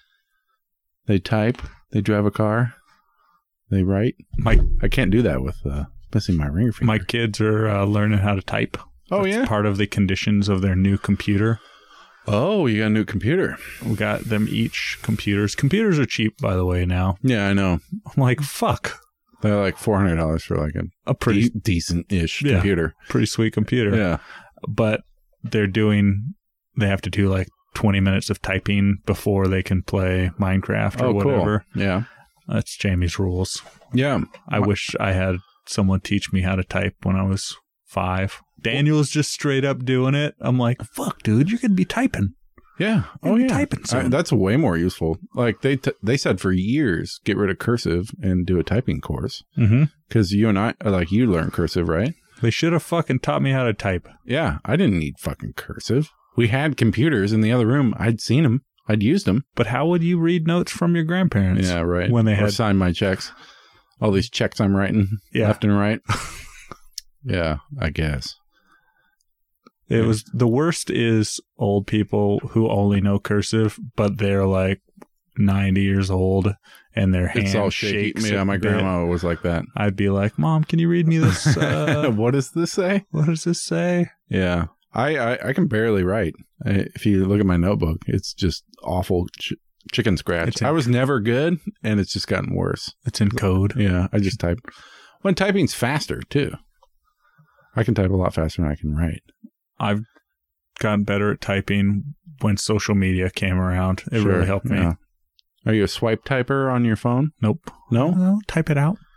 They type. They drive a car. They write. My I can't do that with uh, missing my ringer finger. my kids are uh, learning how to type. oh That's yeah. part of the conditions of their new computer. Oh, you got a new computer. We got them each computers. Computers are cheap, by the way. Now Yeah, I know. I'm like, fuck, They're like four hundred dollars for like a a pretty de- decent-ish Yeah. computer. pretty sweet computer. Yeah. But they're doing. They have to do like twenty minutes of typing before they can play Minecraft or Oh, whatever. cool. Yeah. That's Jamie's rules. Yeah. I wish I had someone teach me how to type when I was five. Daniel's just straight up doing it. I'm like, fuck, dude, you're going to be typing. Yeah. You're Oh, gonna be yeah. typing soon. I- that's way more useful. Like they t- they said for years, get rid of cursive and do a typing course. Mm-hmm. Because you and I, like you learn cursive, right? They should have fucking taught me how to type. Yeah. I didn't need fucking cursive. We had computers in the other room. I'd seen them. I'd used them. But how would you read notes from your grandparents? Yeah, right. When they or had- sign my checks. All these checks I'm writing Yeah. left and right. Yeah, I guess. It was the worst is old people who only know cursive, but they're like ninety years old and their hand It's all shakes. shaky. Yeah, my bit. grandma was like that. I'd be like, Mom, can you read me this? Uh, What does this say? what does this say? Yeah. I, I, I can barely write. I, if you look at my notebook, it's just awful ch- chicken scratch. It's in- I was never good, and it's just gotten worse. It's in code. Yeah, I just type. When typing's faster, too. I can type a lot faster than I can write. I've gotten better at typing when social media came around. It Sure, really helped me. yeah. Are you a swipe typer on your phone? Nope. No? No, type it out.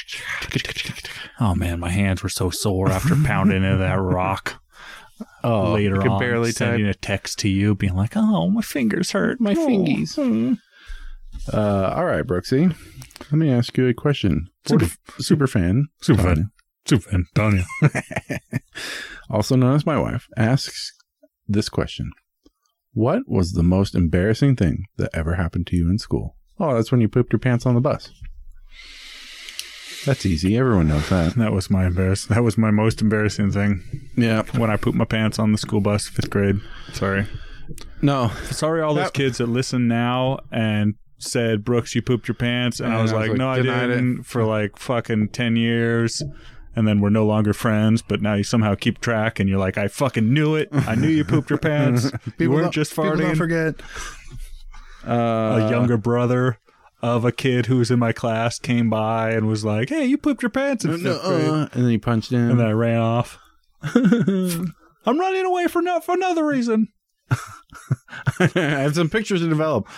Oh, man, my hands were so sore after pounding into that rock. Oh, Later you could on, barely sending type. a text to you, being like, "Oh, my fingers hurt, My oh. fingies. Hmm. Uh, all right, Brooksy. Let me ask you a question. Super- Super, super fan. Super Tanya, fan. Super fan, Tanya. also known as my wife, asks this question. What was the most embarrassing thing that ever happened to you in school? Oh, that's when you pooped your pants on the bus. That's easy. Everyone knows that. That was my embarrass. That was my most embarrassing thing Yeah. when I pooped my pants on the school bus, fifth grade. Sorry, No. sorry, all those That- kids that listen now and said, "Brooks, you pooped your pants," and, And I was I was like, like, "No, I denied it. didn't," for like fucking ten years. And then we're no longer friends, but now you somehow keep track, and you're like, "I fucking knew it. I knew you pooped your pants. You weren't don't- just people farting." don't forget. Uh, A younger brother of a kid who was in my class came by and was like, "Hey, you pooped your pants in fifth grade." uh, and then he punched in. And then I ran off. I'm running away for no for another reason. I have some pictures to develop.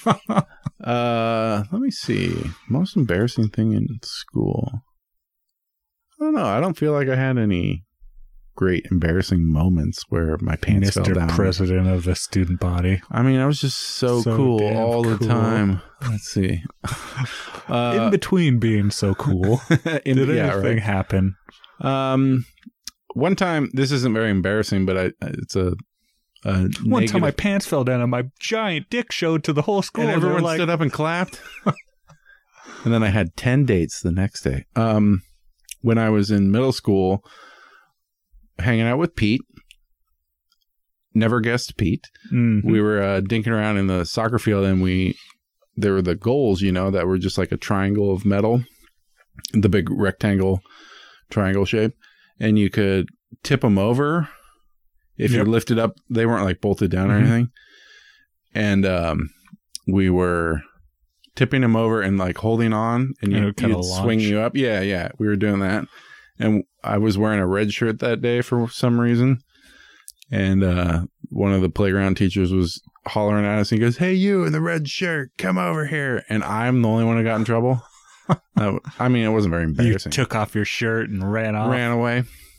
uh, let me see. Most embarrassing thing in school. I don't know. I don't feel like I had any great embarrassing moments where my pants Mister fell down. President of the student body. I mean, I was just so, So cool damn all the cool. time. Let's see. Uh, in between being so cool, in- did yeah, anything right. happen? Um, one time, this isn't very embarrassing, but I it's a, a One negative, time my pants fell down and my giant dick showed to the whole school. and And everyone like, stood up and clapped. And then I had ten dates the next day. Um, when I was in middle school, hanging out with Pete. Never guessed Pete. Mhm. We were uh, dinking around in the soccer field, and we there were the goals, you know, that were just like a triangle of metal, the big rectangle triangle shape, and you could tip them over if Yep. you lifted up. They weren't like bolted down or Mhm. anything, and um, we were tipping them over and like holding on, and And you it would kinda you'd swing launch. you up. Yeah, yeah, we were doing that, and I was wearing a red shirt that day for some reason. And uh, one of the playground teachers was hollering at us. And he goes, "Hey, you in the red shirt, come over here!" And I'm the only one who got in trouble. uh, I mean, it wasn't very You embarrassing. took off your shirt and ran off. Ran away.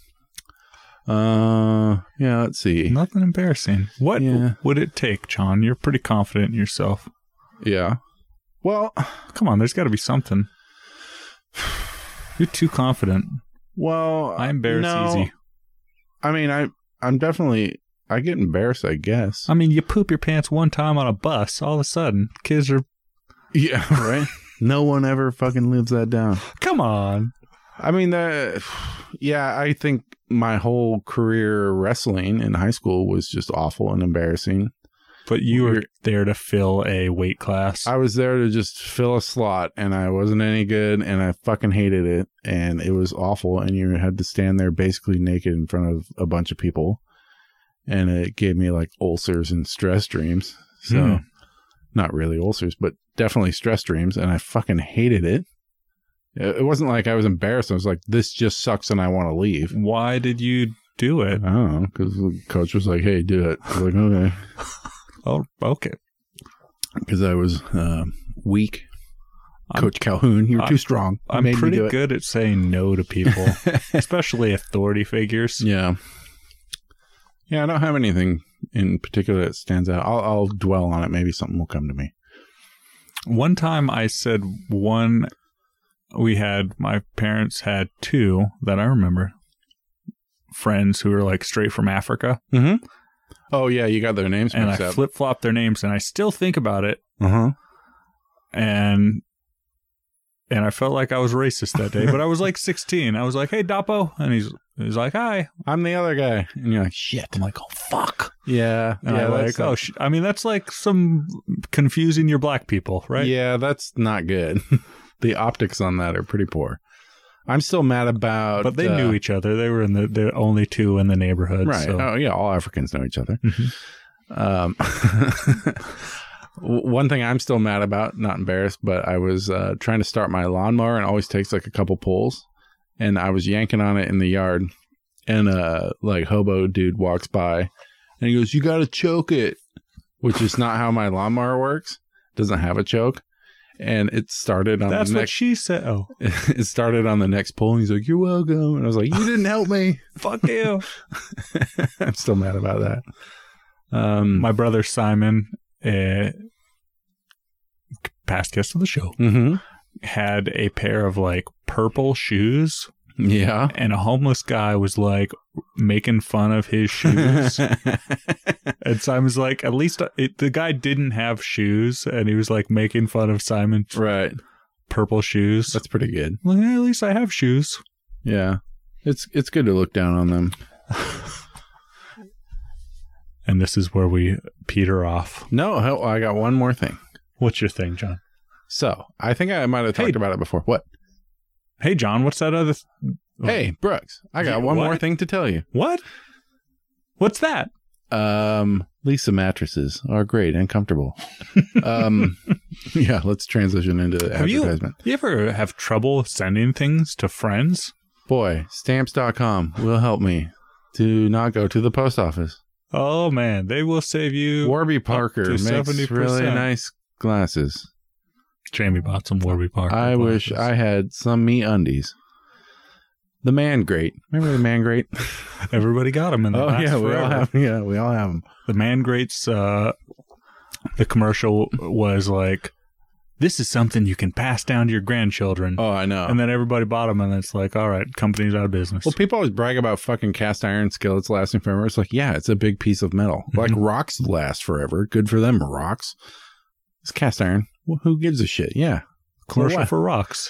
Uh, yeah. Let's see. Nothing embarrassing. What Yeah. would it take, John? You're pretty confident in yourself. Yeah. Well, Come on, there's got to be something. You're too confident. well, I embarrass no, easy. I mean, I, I'm definitely. I get embarrassed, I guess. I mean, you poop your pants one time on a bus, all of a sudden, kids are, Yeah. Right. No one ever fucking lives that down. come on. I mean, the, yeah, I think my whole career wrestling in high school was just awful and embarrassing. But you were You're- there to fill a weight class. I was there to just fill a slot, and I wasn't any good, and I fucking hated it, and it was awful, and you had to stand there basically naked in front of a bunch of people, and it gave me like ulcers and stress dreams. So, Hmm. not really ulcers, but definitely stress dreams, and I fucking hated it. It it wasn't like I was embarrassed. I was like, this just sucks, and I want to leave. Why did you do it? I don't know, because the coach was like, "Hey, do it." I was like, "Okay," Oh, okay. because I was uh, weak. I'm- Coach Calhoun, you were I'm- too strong. You I'm made me pretty do it. good at saying no to people, especially authority figures. Yeah, yeah. I don't have anything in particular that stands out. I'll, I'll dwell on it. Maybe something will come to me. One time I said one, we had, my parents had two that I remember, friends who were like straight from Africa. Mm-hmm. Oh yeah, you got their names And I mixed up. flip flopped their names, and I still think about it. Uh huh. And and I felt like I was racist that day, but I was like sixteen. I was like, "Hey, Dapo," and he's He's like, hi. I'm the other guy. And you're like, shit. I'm like, oh, fuck. Yeah. And yeah. I'm like, that's oh, sh-. I mean, that's like some confusing your black people, right? Yeah, that's not good. The optics on that are pretty poor. I'm still mad about... But they uh, knew each other. They were in the, the only two in the neighborhood. Right. So. Oh, yeah, all Africans know each other. Mm-hmm. Um, one thing I'm still mad about, not embarrassed, but I was uh, trying to start my lawnmower and it always takes like a couple pulls. And I was yanking on it in the yard and a like hobo dude walks by and he goes, you got to choke it, which is not how my lawnmower works. It doesn't have a choke. And it started on That's the what next, she said. Oh, it started on the next pull. And he's like, you're welcome. And I was like, you didn't help me. fuck you. I'm still mad about that. Um, My brother Simon, uh, past guest of the show, mm-hmm. had a pair of like purple shoes, Yeah. and a homeless guy was like making fun of his shoes. And Simon's like, at least it, the guy didn't have shoes, and he was like making fun of Simon's Right. purple shoes. That's pretty good. Like, eh, at least I have shoes. Yeah. It's it's good to look down on them. And this is where we peter off. No, oh, I got one more thing. What's your thing, John? So, I think I might have talked Hey. about it before. What? Hey, John, what's that other... Th- Hey, Brooks, I got Yeah, one more what? thing to tell you. What? What's that? Um, Lisa mattresses are great and comfortable. um, yeah, let's transition into Have you, advertisement. you ever have trouble sending things to friends? Boy, stamps dot com will help me to not go to the post office. Oh, man, they will save you... Warby Parker to makes seventy percent. really nice glasses. Jamie bought some Warby Parker. I wish glasses. I had some Me Undies. The Man Grate. Remember the Man Grate? Everybody got them in the Oh last yeah, we forever. all have. Yeah, we all have them. The Man Grates, uh, the commercial was like, this is something you can pass down to your grandchildren. Oh, I know. And then everybody bought them, and it's like, all right, company's out of business. Well, people always brag about fucking cast iron skillets lasting forever. It's like, yeah, it's a big piece of metal. Mm-hmm. Like rocks last forever. Good for them, rocks. It's cast iron. Well, who gives a shit? Yeah. Commercial what? for rocks.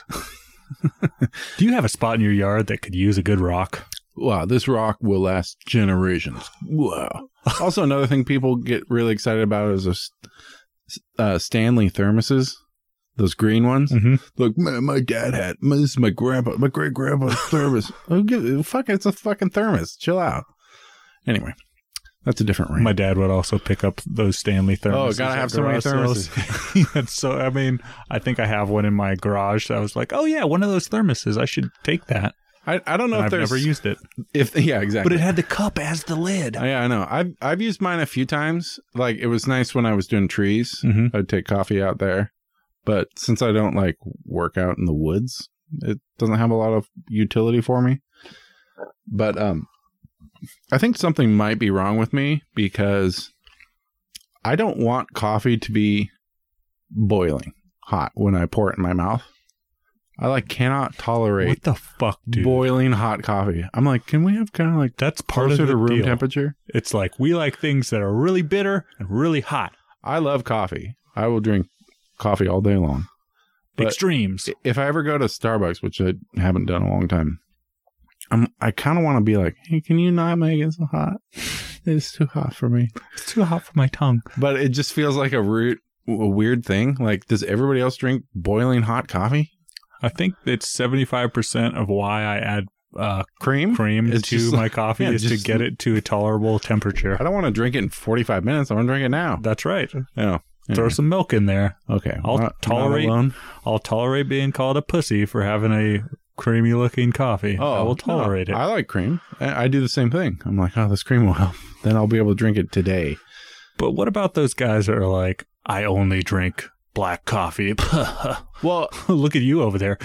Do you have a spot in your yard that could use a good rock? Wow, this rock will last generations. Wow. Also, another thing people get really excited about is those uh, Stanley thermoses. Those green ones. Mm-hmm. Look, man, my dad had. This is my grandpa, my great grandpa's thermos. Oh, give, fuck it, it's a fucking thermos. Chill out. Anyway, that's a different rant. My dad would also pick up those Stanley thermoses. Oh, gotta at have so many garage sales. And so, I mean, I think I have one in my garage. So I was like, oh, yeah, one of those thermoses. I should take that. I, I don't know And if I've there's never used it. if yeah exactly. But it had the cup as the lid. Oh, yeah, I know. I've I've used mine a few times. Like it was nice when I was doing trees. Mm-hmm. I'd take coffee out there. But since I don't like work out in the woods, it doesn't have a lot of utility for me. But um, I think something might be wrong with me because I don't want coffee to be boiling hot when I pour it in my mouth. I like cannot tolerate What the fuck, dude? boiling hot coffee. I'm like, can we have kind of like That's part closer of the to room deal. temperature? It's like we like things that are really bitter and really hot. I love coffee. I will drink coffee all day long. But Extremes. if I ever go to Starbucks, which I haven't done in a long time, I'm I kind of want to be like, hey, can you not make it so hot? It's too hot for me. It's too hot for my tongue. But it just feels like a, root, a weird thing. Like, does everybody else drink boiling hot coffee? I think it's seventy-five percent of why I add uh, Cream? cream It's to just my like- coffee yeah, is to just- get it to a tolerable temperature. I don't want to drink it in forty-five minutes. I want to drink it now. That's right. Oh, Throw anyway. some milk in there. Okay. I'll not- not tolerate- alone. I'll tolerate being called a pussy for having a creamy looking coffee. I will tolerate no, it. I like cream. I, I do the same thing. I'm like, oh, this cream will help. Then I'll be able to drink it today. But what about those guys that are like, I only drink black coffee? Well, Look at you over there.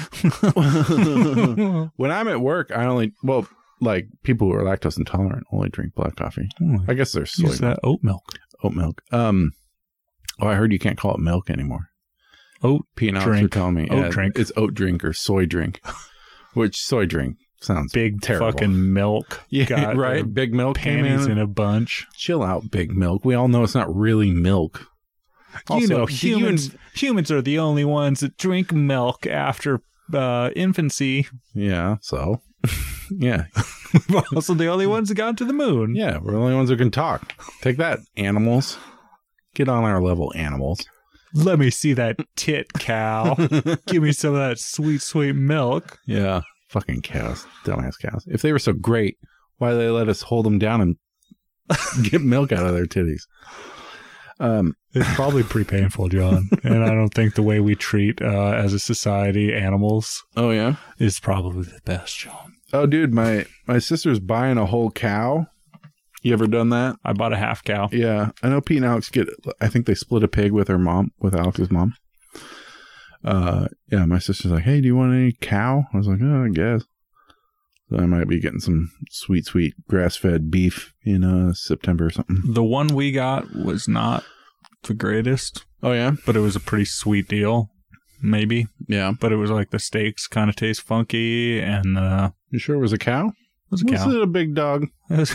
when I'm at work, I only, well, like people who are lactose intolerant only drink black coffee. I guess there's soy Use milk, that oat milk. oat milk. Um, oh, I heard you can't call it milk anymore. Oat Pete and Alex were drink. telling me Oat yeah, drink. it's oat drink or soy drink, which soy drink sounds big terrible. fucking milk. Yeah, Got right. their Big milk came Panties in. in a bunch. Chill out, big milk. We all know it's not really milk. Also, you know, did you humans inv- humans are the only ones that drink milk after uh, infancy. Yeah, so Yeah. We're also the only ones that got to the moon. Yeah, we're the only ones who can talk. Take that, animals. Get on our level, animals. Let me see that tit, cow. Give me some of that sweet, sweet milk. Yeah. Fucking cows. Dumbass cows. If they were so great, why did they let us hold them down and get milk out of their titties? Um, It's probably pretty painful, John. And I don't think the way we treat, uh, as a society, animals oh, yeah? is probably the best, John. Oh, dude, my, my sister's buying a whole cow. You ever done that? I bought a half cow. Yeah. I know Pete and Alex get, I think they split a pig with her mom, with Alex's mom. Uh, yeah, my sister's like, hey, do you want any cow? I was like, oh, I guess. So I might be getting some sweet, sweet grass-fed beef in uh, September or something. The one we got was not the greatest, Oh, yeah? but it was a pretty sweet deal, maybe. Yeah. But it was like the steaks kind of taste funky, and uh, You sure it was a cow? it was a Was cow. it a big dog? It was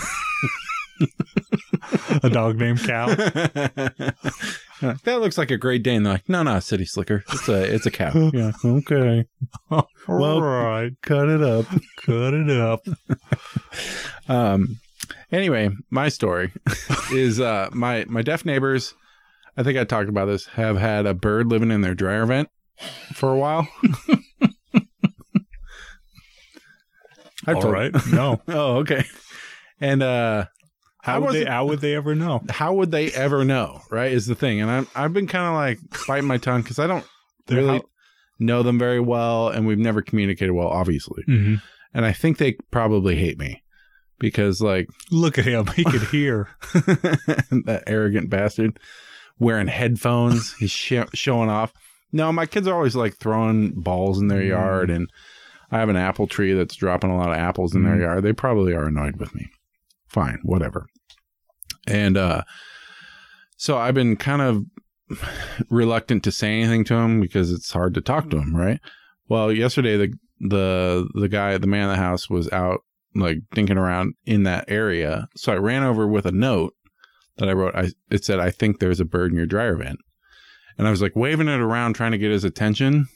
a dog named Cow. That looks like a Great Dane. They're like, no, no, city slicker. It's a, it's a cow. Yeah. Okay. All Well, right, Cut it up. cut it up. Um. Anyway, my story is uh my my deaf neighbors. I think I talked about this. Have had a bird living in their dryer vent for a while. I've All told- right, no. Oh, okay. And uh, I How would they? wasn't- How would they ever know? how would they ever know? Right, is the thing. And I'm I've been kind of like biting my tongue because I don't They're really how- know them very well, and we've never communicated well, obviously. Mhm. And I think they probably hate me because, like, Look at him. He could hear. that arrogant bastard wearing headphones. He's sh- showing off. No, my kids are always like throwing balls in their Mm. yard, and I have an apple tree that's dropping a lot of apples in their Mm. yard. They probably are annoyed with me. Fine, whatever. And uh, so I've been kind of reluctant to say anything to him because it's hard to talk to him, right? Well, yesterday the the the guy, the man of the house, was out like dinking around in that area. So I ran over with a note that I wrote. I it said, "I think there's a bird in your dryer vent," and I was like waving it around trying to get his attention,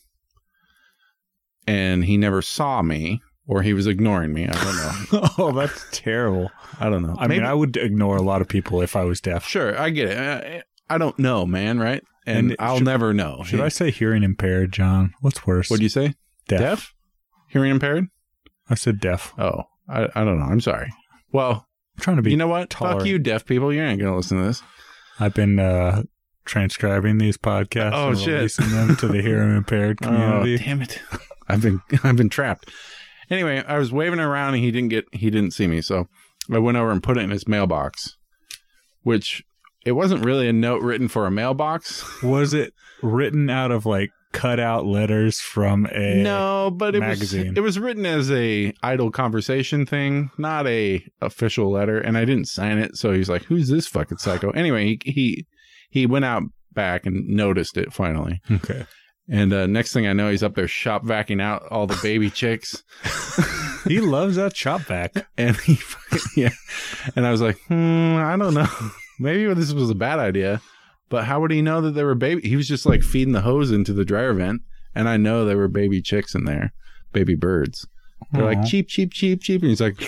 and he never saw me, or he was ignoring me. I don't know. Oh, that's terrible. I don't know. I Maybe- mean, I would ignore a lot of people if I was deaf. Sure, I get it. I, I don't know, man, right? And, And I'll should- never know. Should I say hearing impaired, John? What's worse? What'd you say? deaf? Deaf? Hearing impaired? I said deaf. Oh, I, I don't know. I'm sorry. Well, I'm trying to be. you know what? tolerant. Fuck you, deaf people. You ain't going to listen to this. I've been uh, transcribing these podcasts Oh, and shit. releasing them to the hearing impaired community. Oh, damn it. I've been I've been trapped. Anyway, I was waving around and he didn't get he didn't see me. So I went over and put it in his mailbox, which it wasn't really a note written for a mailbox. Was it written out of like cut out letters from a No, but it magazine? was it was written as a idle conversation thing, not a official letter, and I didn't sign it. So he's like, "Who's this fucking psycho?" Anyway, he he, he went out back and noticed it finally. Okay. And uh, next thing I know, he's up there shop vacuuming out all the baby chicks. He loves that chop vac. And he, yeah. And I was like, hmm, I don't know. Maybe this was a bad idea, but how would he know that there were baby? He was just like feeding the hose into the dryer vent, and I know there were baby chicks in there, baby birds. They're Aw. like cheep, cheep, cheep, cheep, and he's like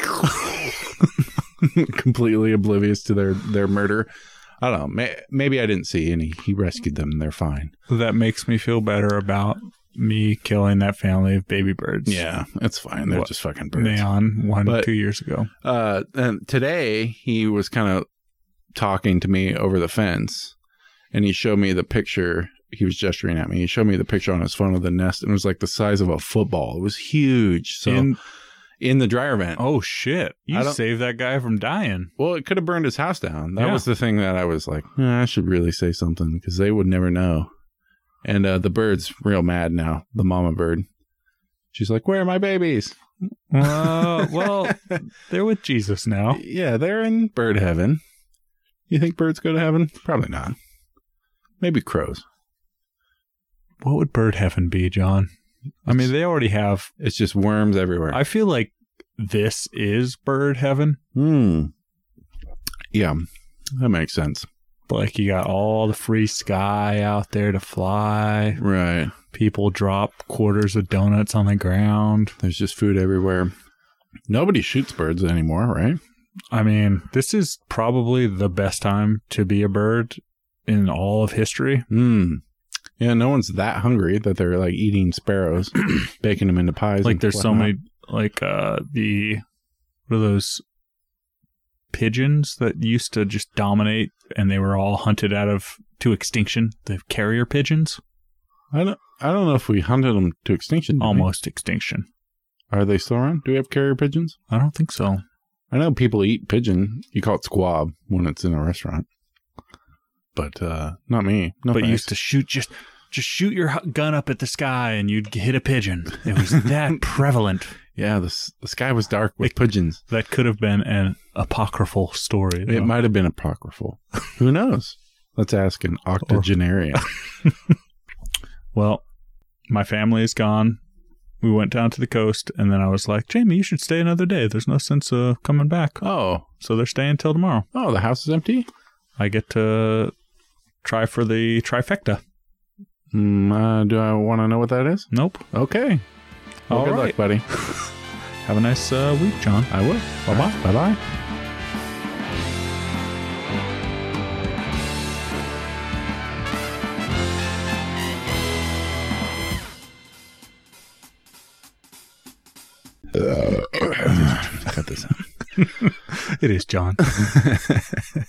completely oblivious to their their murder. I don't know. May, maybe I didn't see, and he, he rescued them, and they're fine. That makes me feel better about me killing that family of baby birds. Yeah, it's fine. They're What- just fucking birds. Neon one, But- two years ago. Uh, and today he was kind of talking to me over the fence, and he showed me the picture. He was gesturing at me. He showed me the picture on his phone of the nest, and it was like the size of a football. It was huge. So in, In, the dryer vent. oh, shit. I You don't- saved that guy from dying. Well, it could have burned his house down. That Yeah. was the thing that I was like, eh, I should really say something because they would never know. And uh, the bird's real mad now. The mama bird. She's like, "Where are my babies?" Uh, well, they're with Jesus now. Yeah, they're in bird heaven. You think birds go to heaven? Probably not. Maybe crows. What would bird heaven be, John? I mean, they already have. It's just worms everywhere. I feel like this is bird heaven. Hmm. Yeah, that makes sense. Like, you got all the free sky out there to fly. Right. People drop quarters of donuts on the ground. There's just food everywhere. Nobody shoots birds anymore, right? I mean, this is probably the best time to be a bird in all of history. Hmm. Yeah, no one's that hungry that they're like eating sparrows, baking them into pies. Like and there's so whatnot. many, like uh, the, what are those pigeons that used to just dominate and they were all hunted out of to extinction? The carrier pigeons? I don't. I don't know if we hunted them to extinction. did we? Almost extinction. Are they still around? Do we have carrier pigeons? I don't think so. I know people eat pigeon. You call it squab when it's in a restaurant, but uh, not me. No, but thanks. you used to shoot just just shoot your hu- gun up at the sky and you'd hit a pigeon. It was that prevalent. Yeah, the s- the sky was dark with It- pigeons. That could have been an apocryphal story. though. It might have been apocryphal. Who knows? Let's ask an octogenarian. Well, my family is gone. We went down to the coast, and then I was like, Jamie, you should stay another day. There's no sense of coming back. Oh, So they're staying till tomorrow. oh, the house is empty. I get to try for the trifecta. Mm, uh, do I want to know what that is? Nope. Okay. Well, All good right. luck, buddy. Have a nice uh, week, John. I will. Bye-bye. Bye bye. Cut this out. It is John.